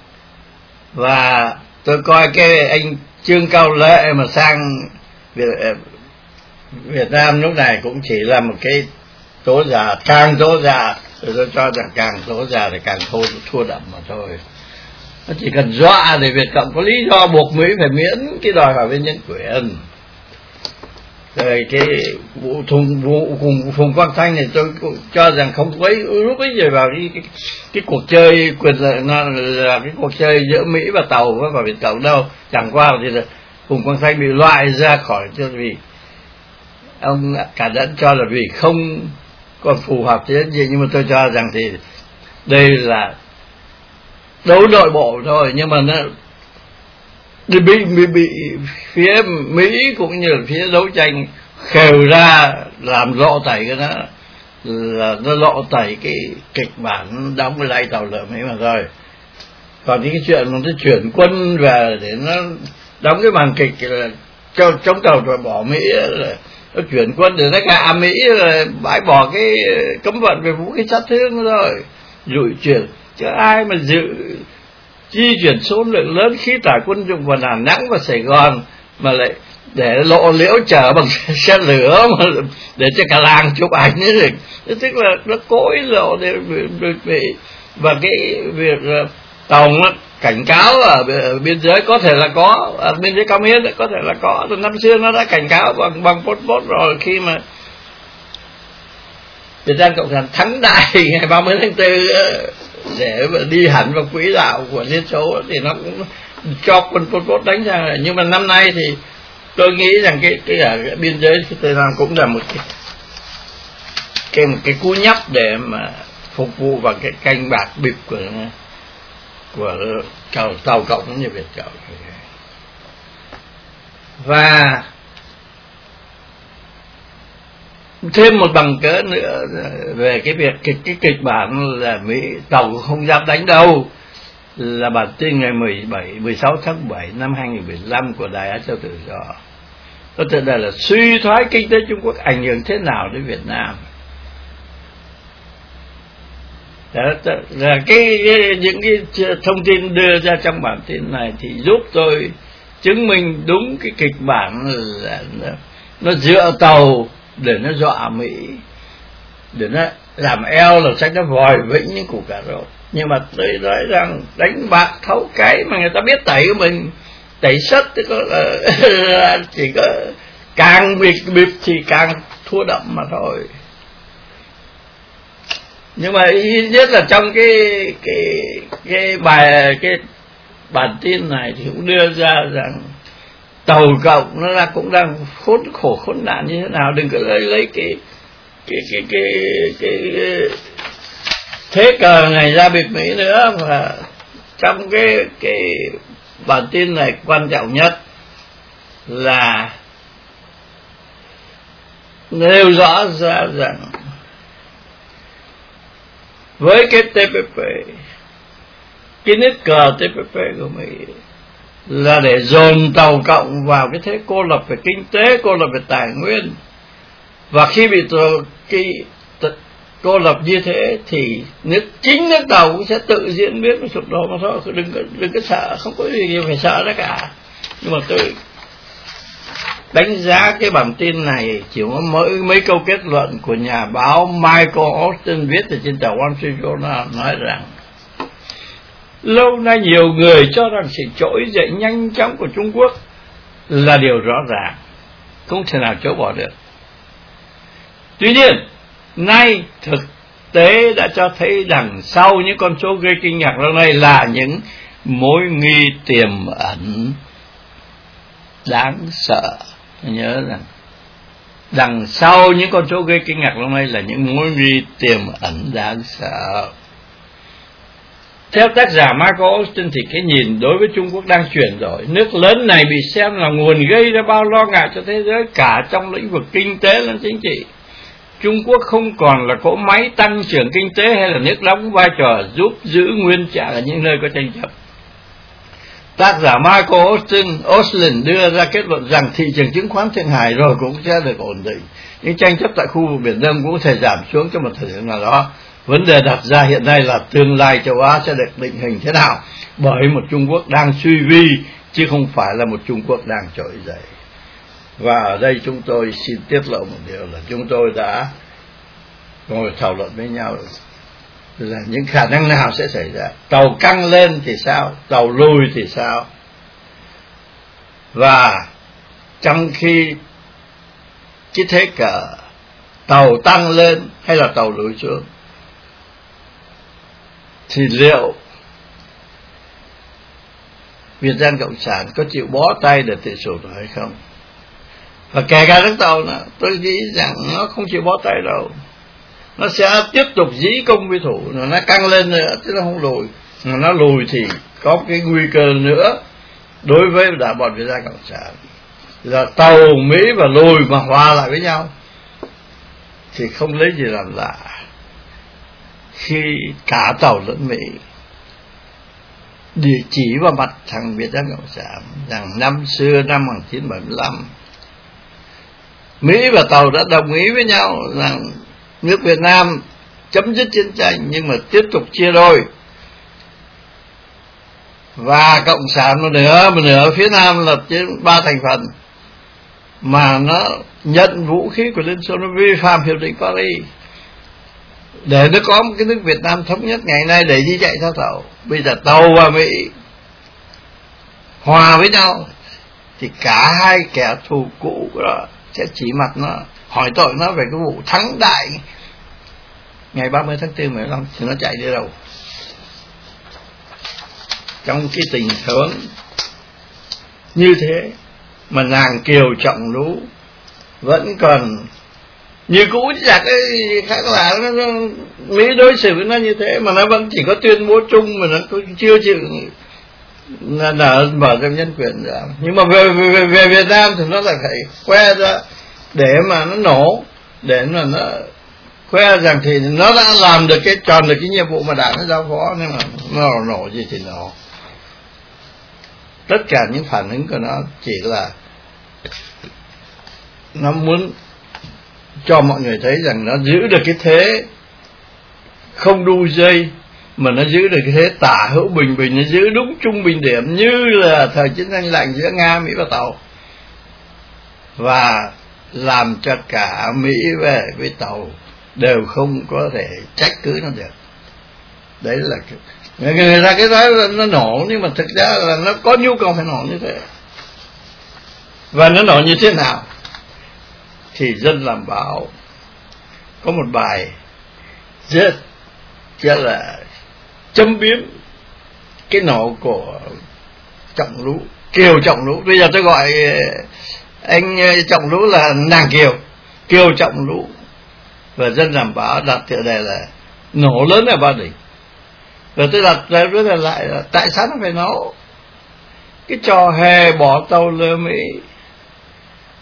Và tôi coi cái anh Trương Cao Lệ mà sang Việt, Việt Nam lúc này cũng chỉ là một cái tố già, càng tố già, tôi cho rằng càng tố già thì càng thua, thua đậm mà thôi. Nó chỉ cần dọa để Việt Cộng có lý do buộc Mỹ phải miễn cái đòi hỏi về nhân quyền. Rồi cái vụ thùng vụ cùng Phùng Quang Thanh này tôi cũng cho rằng không có lúc ấy rồi vào cái, cái cái cuộc chơi quyền là, là cái cuộc chơi giữa Mỹ và Tàu và Việt Cộng đâu, chẳng qua thì là Phùng Quang Thanh bị loại ra khỏi, cho vì ông Cả Đẫn cho là vì không còn phù hợp thế gì. Nhưng mà tôi cho rằng thì đây là đấu nội bộ thôi, nhưng mà nó bị, bị, bị phía Mỹ cũng như phía đấu tranh khều ra làm lộ tẩy cái đó, là nó lộ tẩy cái kịch bản đóng với lại tàu lửa Mỹ mà thôi. Còn những cái chuyện mà nó chuyển quân về để nó đóng cái màn kịch là cho chống tàu rồi bỏ Mỹ, là nó chuyển quân để nó gạ Mỹ, là bãi bỏ cái cấm vận về vũ khí sát thương rồi, rồi chuyển chứ ai mà dự di chuyển số lượng lớn khí tải quân dụng vào Đà Nẵng và Sài Gòn mà lại để lộ liễu chở bằng xe lửa mà để cho cả làng chụp ảnh ấy, thì tức là nó cối lộ để bị. Và cái việc tàu nó cảnh cáo ở biên giới có thể là có, ở biên giới Cao Miên có thể là có, từ năm xưa nó đã cảnh cáo bằng bằng Pol Pot rồi. Khi mà Việt Nam Cộng sản thắng đại ngày ba mươi tháng tư để đi hẳn vào quỹ đạo của Liên Xô thì nó cũng cho quân Pol Pot đánh ra. Nhưng mà năm nay thì tôi nghĩ rằng cái cái ở cái biên giới Tây Nam cũng là một cái cái một cái cú nhắc để mà phục vụ vào cái canh bạc bịp của của tàu, tàu Cộng cũng như Việt Cộng. Và thêm một bằng cớ nữa về cái việc kịch cái kịch bản là Mỹ tàu không dám đánh đâu, là bản tin ngày mười bảy mười sáu tháng bảy năm hai nghìn không trăm mười lăm của Đài Á Châu Tự Do. Có thể là suy thoái kinh tế Trung Quốc ảnh hưởng thế nào đến Việt Nam. Đó, là cái, cái những cái thông tin đưa ra trong bản tin này thì giúp tôi chứng minh đúng cái kịch bản là nó, nó dựa tàu để nó dọa Mỹ, để nó làm eo là sách nó vòi vĩnh những củ cà rốt. Nhưng mà tôi nói rằng đánh bạc thấu cái mà người ta biết tẩy của mình, tẩy sất thì có là chỉ có càng bịp bịp thì càng thua đậm mà thôi. Nhưng mà ý nhất là trong cái cái cái bài cái bản tin này thì cũng đưa ra rằng tàu Cộng nó là cũng đang khốn khổ khốn nạn như thế nào. Đừng có lấy lấy cái cái cái cái cái, cái thế cờ này ra bịp Mỹ nữa. Và trong cái cái bản tin này quan trọng nhất là nêu rõ ra rằng với cái tê pê pê cái nước cờ tê pê pê của Mỹ là để dồn tàu cộng vào cái thế cô lập về kinh tế, cô lập về tài nguyên. Và khi bị cái cô lập như thế thì nước chính nước tàu cũng sẽ tự diễn biến và sụp đổ mà thôi. Đừng có, đừng có sợ, không có gì phải sợ đó cả. Nhưng mà tôi đánh giá cái bản tin này chỉ có mấy, mấy câu kết luận của nhà báo Michael Austin viết ở trên tờ Wall Street Journal, nói rằng lâu nay nhiều người cho rằng sự trỗi dậy nhanh chóng của Trung Quốc là điều rõ ràng, không thể nào chối bỏ được. Tuy nhiên, nay thực tế đã cho thấy đằng sau những con số gây kinh ngạc lâu nay là những mối nguy tiềm ẩn đáng sợ. Nhớ rằng đằng sau những con số gây kinh ngạc lâu nay là những mối nguy tiềm ẩn đáng sợ. Theo tác giả Michael Austin thì cái nhìn đối với Trung Quốc đang chuyển đổi. Nước lớn này bị xem là nguồn gây ra bao lo ngại cho thế giới cả trong lĩnh vực kinh tế lẫn chính trị. Trung Quốc không còn là cỗ máy tăng trưởng kinh tế hay là nước đóng vai trò giúp giữ nguyên trạng ở những nơi có tranh chấp. Tác giả Michael Austin, Austin đưa ra kết luận rằng thị trường chứng khoán Thượng Hải rồi cũng sẽ được ổn định. Những tranh chấp tại khu vực Biển Đông cũng có thể giảm xuống trong một thời điểm nào đó. Vấn đề đặt ra hiện nay là tương lai châu Á sẽ được định hình thế nào bởi một Trung Quốc đang suy vi chứ không phải là một Trung Quốc đang trỗi dậy. Và ở đây chúng tôi xin tiết lộ một điều là chúng tôi đã ngồi thảo luận với nhau là những khả năng nào sẽ xảy ra. Tàu căng lên thì sao, tàu lùi thì sao. Và trong khi cái thế cờ tàu tăng lên hay là tàu lùi xuống thì liệu Việt Nam Cộng sản có chịu bó tay để tự sụp hay không? Và kể cả nước tàu nữa, tôi nghĩ rằng nó không chịu bó tay đâu. Nó sẽ tiếp tục dĩ công vi thủ, nó căng lên nữa chứ nó không lùi. Mà nó lùi thì có cái nguy cơ nữa đối với đảng bọn Việt Nam Cộng sản là tàu Mỹ và lùi mà hòa lại với nhau thì không lấy gì làm lạ khi cả tàu lẫn Mỹ địa chỉ vào mặt thằng Việt Nam Cộng sản rằng năm xưa năm một nghìn chín trăm bảy mươi lăm Mỹ và tàu đã đồng ý với nhau rằng nước Việt Nam chấm dứt chiến tranh nhưng mà tiếp tục chia đôi, và Cộng sản một nửa một nửa phía Nam là trên ba thành phần mà nó nhận vũ khí của Liên Xô, nó vi phạm hiệp định Paris để nó có một cái nước Việt Nam thống nhất ngày nay để đi chạy theo tàu. Bây giờ tàu và Mỹ hòa với nhau thì cả hai kẻ thù cũ đó sẽ chỉ mặt nó, hỏi tội nó về cái vụ thắng đại ngày ba mươi tháng tư mười lăm thì nó chạy đi đâu. Trong cái tình huống như thế mà nàng Kiều Trọng Lũ vẫn còn như cũ chặt ấy, khác là nó, nó, Mỹ đối xử với nó như thế mà nó vẫn chỉ có tuyên bố chung mà nó chưa chịu là nở mở rộng nhân quyền ra. Nhưng mà về, về, về Việt Nam thì nó lại phải khoe ra để mà nó nổ, để mà nó khoe rằng thì nó đã làm được cái tròn được cái nhiệm vụ mà đảng nó giao phó, nhưng mà nó nổ gì thì nổ. Tất cả những phản ứng của nó chỉ là nó muốn cho mọi người thấy rằng nó giữ được cái thế không đu dây, mà nó giữ được cái thế tả hữu bình bình, nó giữ đúng trung bình điểm như là thời chiến tranh lạnh giữa Nga, Mỹ và tàu, và làm cho cả Mỹ về với tàu đều không có thể trách cứ nó được. Đấy là cái, người ta cái nói là nó nổ, nhưng mà thực ra là nó có nhu cầu phải nổ như thế. Và nó nổ như thế nào thì dân làm báo có một bài rất rất là châm biếm cái nổ của Trọng Lũ, Kiều Trọng Lũ. Bây giờ tôi gọi anh Trọng Lũ là nàng Kiều, Kiều Trọng Lũ. Và dân làm báo đặt tựa đề là nổ lớn ở Ba Đình. Và tôi đặt ra vấn đề lại là tại sao nó phải nổ? Cái trò hề bỏ tàu lừa Mỹ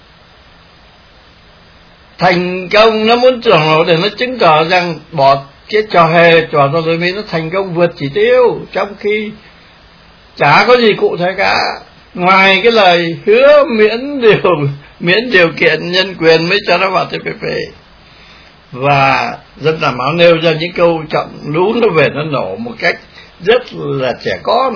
thành công, nó muốn nổ để nó chứng tỏ rằng bỏ cái trò hề trò toàn dân Mỹ nó thành công vượt chỉ tiêu, trong khi chả có gì cụ thể cả, ngoài cái lời hứa miễn điều miễn điều kiện nhân quyền mới cho nó vào tê pê pê. Và dân làm báo nêu ra những câu trọng lú nó về nó nổ một cách rất là trẻ con.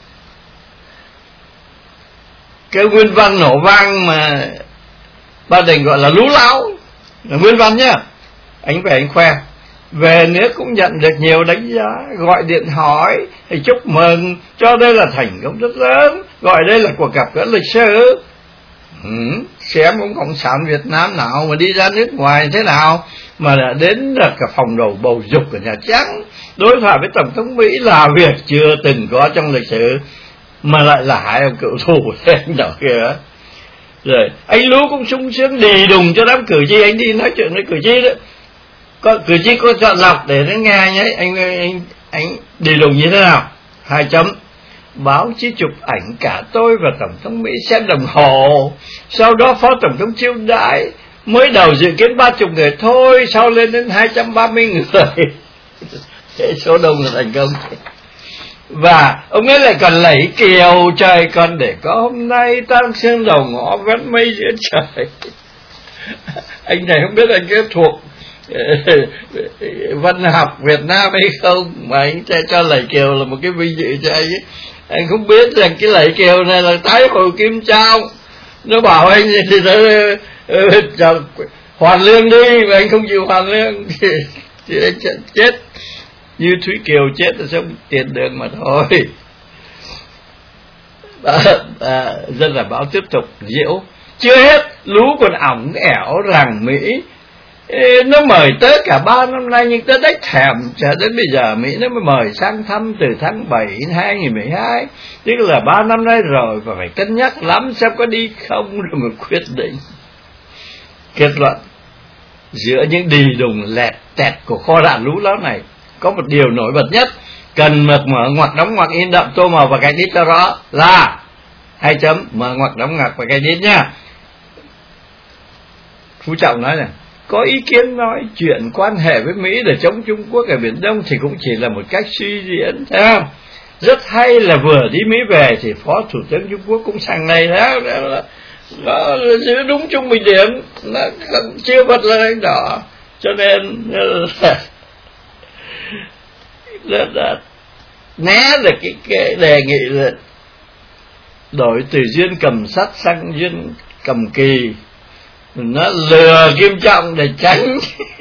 Cái nguyên văn nổ vang mà Ba Đình gọi là lú láo, là nguyên văn nhá. Anh về anh khoe, về nước cũng nhận được nhiều đánh giá, gọi điện hỏi thì chúc mừng, cho đây là thành công rất lớn, gọi đây là cuộc gặp gỡ lịch sử. Ừ, xem ông cộng sản Việt Nam nào mà đi ra nước ngoài thế nào mà đã đến được cả phòng đầu bầu dục của Nhà Trắng, đối thoại với Tổng thống Mỹ là việc chưa từng có trong lịch sử, mà lại là hai ông cựu thù anh đó kìa. Rồi anh Lú cũng sung sướng đì đùng cho đám cử tri, anh đi nói chuyện với cử tri đó, có cử tri có chọn lọc để nó nghe nhé. Anh anh anh đi đùng như thế nào? Hai chấm. Báo chí chụp ảnh cả tôi và Tổng thống Mỹ xem đồng hồ, sau đó Phó Tổng thống chiêu đãi, mới đầu dự kiến ba chục người thôi, sau lên đến hai trăm ba mươi người. Thế số đông là thành công. Và ông ấy lại còn lẫy kiều, trời còn để có hôm nay, tang sương đầu ngõ vét mây giữa trời. Anh này không biết anh có thuộc văn học Việt Nam hay không mà anh sẽ cho lẫy kiều là một cái vinh dự cho anh ấy. Anh không biết rằng cái lẫy kiều này là Thái Hồ Kim Trong, nó bảo anh thì nó uh, hoàn lương đi, mà anh không chịu hoàn lương thì, thì anh chết như Thúy Kiều chết ở trong tiền đường mà thôi. À, à, dân là báo tiếp tục diễu. Chưa hết, Lú còn ỏng ẻo rằng Mỹ ê, nó mời tới cả ba năm nay, nhưng tới đếch thèm cho đến bây giờ Mỹ nó mới mời sang thăm từ tháng bảy năm hai nghìn mười hai, tức là ba năm nay rồi, và phải cân nhắc lắm xem có đi không rồi mới quyết định. Kết luận, giữa những đì đùng lẹt tẹt của kho đạn Lú láo này có một điều nổi bật nhất, cần mực mở ngoặc đóng ngoặc in đậm tô màu và cái đít cho rõ là hai chấm mở ngoặc đóng ngoặc và cái đít nhá. Phú Trọng nói này, có ý kiến nói chuyện quan hệ với Mỹ để chống Trung Quốc ở Biển Đông thì cũng chỉ là một cách suy diễn, thấy không? Rất hay là vừa đi Mỹ về thì Phó Thủ tướng Trung Quốc cũng sang này đó, đó, đó, đó giữ đúng trung bình điểm, nó chưa bật lên đánh đỏ, cho nên là, là né được cái, cái đề nghị là đổi từ duyên cầm sắt sang duyên cầm kỳ, nó lừa Kim Trọng để tránh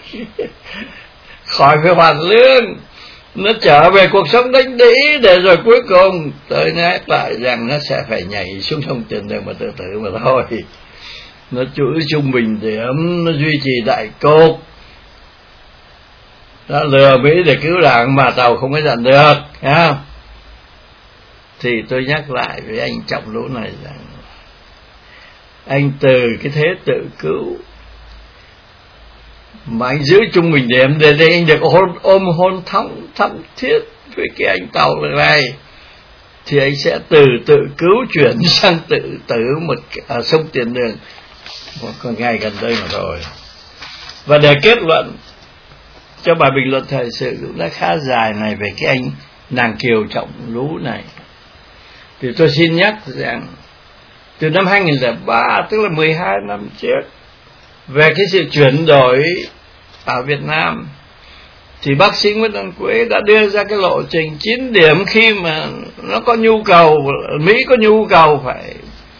khỏi phải hoàn lương, nó trở về cuộc sống đánh đĩ, để rồi cuối cùng tôi nói lại rằng nó sẽ phải nhảy xuống sông Tiền Đường mà tự tử mà thôi. Nó giữ trung bình điểm, nó duy trì đại cục, nó lừa Mỹ để cứu đảng mà tàu không có dặn được, thấy không? Thì tôi nhắc lại với anh Trọng Lũ này rằng anh từ cái thế tự cứu mà anh giữ trung bình điểm để, để anh được ôm, ôm hôn thắm thắm thiết với cái anh tàu này, thì anh sẽ từ tự cứu chuyển sang tự tử một à, sông Tiền Đường một con ngày gần đây mà thôi. Và để kết luận cho bài bình luận thời sự cũng đã khá dài này về cái anh nàng Kiều Trọng Lũ này, thì tôi xin nhắc rằng từ năm hai nghìn lẻ ba, tức là mười hai năm trước, về cái sự chuyển đổi ở Việt Nam, thì bác sĩ Nguyễn Văn Quế đã đưa ra cái lộ trình chín điểm khi mà nó có nhu cầu, Mỹ có nhu cầu phải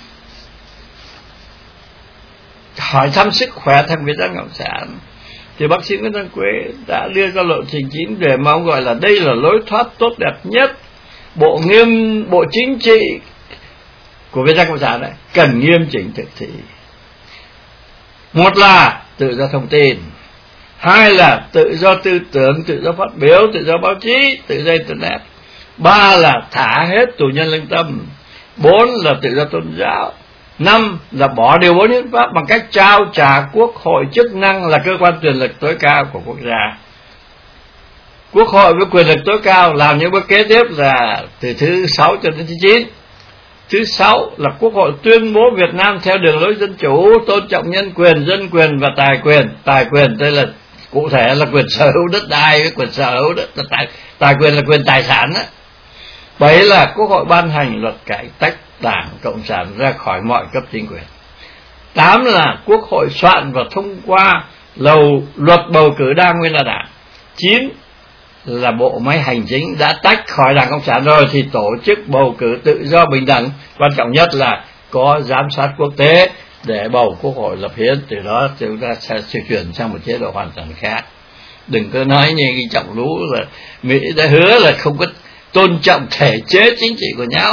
hỏi thăm sức khỏe thằng Việt Nam Cộng sản, thì bác sĩ Nguyễn Văn Quế đã đưa ra lộ trình chín điểm mà ông gọi là đây là lối thoát tốt đẹp nhất. Bộ nghiêm bộ chính trị của Việt Nam Cộng sản này cần nghiêm chỉnh thực thi. Một là tự do thông tin, hai là tự do tư tưởng, tự do phát biểu, tự do báo chí, tự do internet, ba là thả hết tù nhân lương tâm, bốn là tự do tôn giáo, năm là bỏ điều bốn hiến pháp bằng cách trao trả Quốc hội chức năng là cơ quan quyền lực tối cao của quốc gia. Quốc hội với quyền lực tối cao làm những bước kế tiếp là từ thứ sáu cho đến thứ chín. Thứ sáu là Quốc hội tuyên bố Việt Nam theo đường lối dân chủ, tôn trọng nhân quyền, dân quyền và tài quyền. Tài quyền đây là cụ thể là quyền sở hữu đất đai với quyền sở hữu đất tài, tài quyền là quyền tài sản đó. Bảy là Quốc hội ban hành luật cải cách Đảng Cộng sản ra khỏi mọi cấp chính quyền. Tám là Quốc hội soạn và thông qua lầu luật bầu cử đa nguyên là Đảng. Chín là bộ máy hành chính đã tách khỏi Đảng Cộng sản rồi thì tổ chức bầu cử tự do bình đẳng. Quan trọng nhất là có giám sát quốc tế để bầu Quốc hội lập hiến, từ đó chúng ta sẽ chuyển sang một chế độ hoàn toàn khác. Đừng có nói như cái Trọng Lú là Mỹ đã hứa là không có tôn trọng thể chế chính trị của nhau.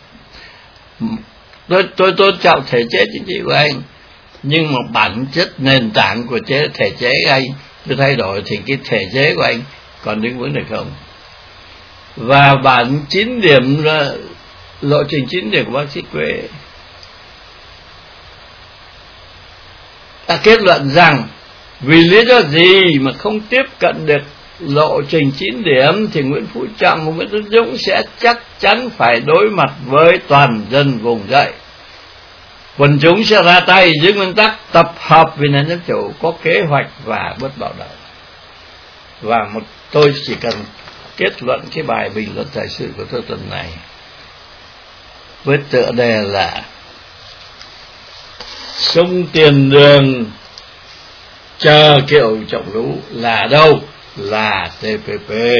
Tôi tôi tôn trọng thể chế chính trị của anh, nhưng mà bản chất nền tảng của chế thể chế của anh tôi thay đổi thì cái thể chế của anh còn đứng vững được không? Và bản chín điểm là lộ trình chín điểm của bác sĩ Quế đã kết luận rằng vì lý do gì mà không tiếp cận được lộ trình chín điểm thì Nguyễn Phú Trọng và Nguyễn Tấn Dũng sẽ chắc chắn phải đối mặt với toàn dân vùng dậy. Quần chúng sẽ ra tay dưới nguyên tắc tập hợp vì nền dân chủ, có kế hoạch và bất bạo động. Và một tôi chỉ cần kết luận cái bài bình luận thời sự của tôi tuần này với tựa đề là sông tiền đường chờ Kiều Trọng Lũ là đâu? Là tê pê pê.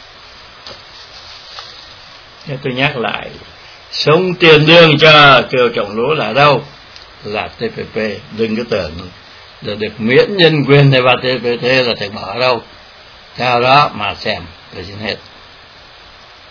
Nếu tôi nhắc lại, sông tiền đường chờ Kiều Trọng Lũ là đâu? Là tê pê pê. Đừng có tưởng là được miễn nhân quyền này vào tê pê pê là thầy bỏ đâu. Theo đó mà xem. Tôi xin hết.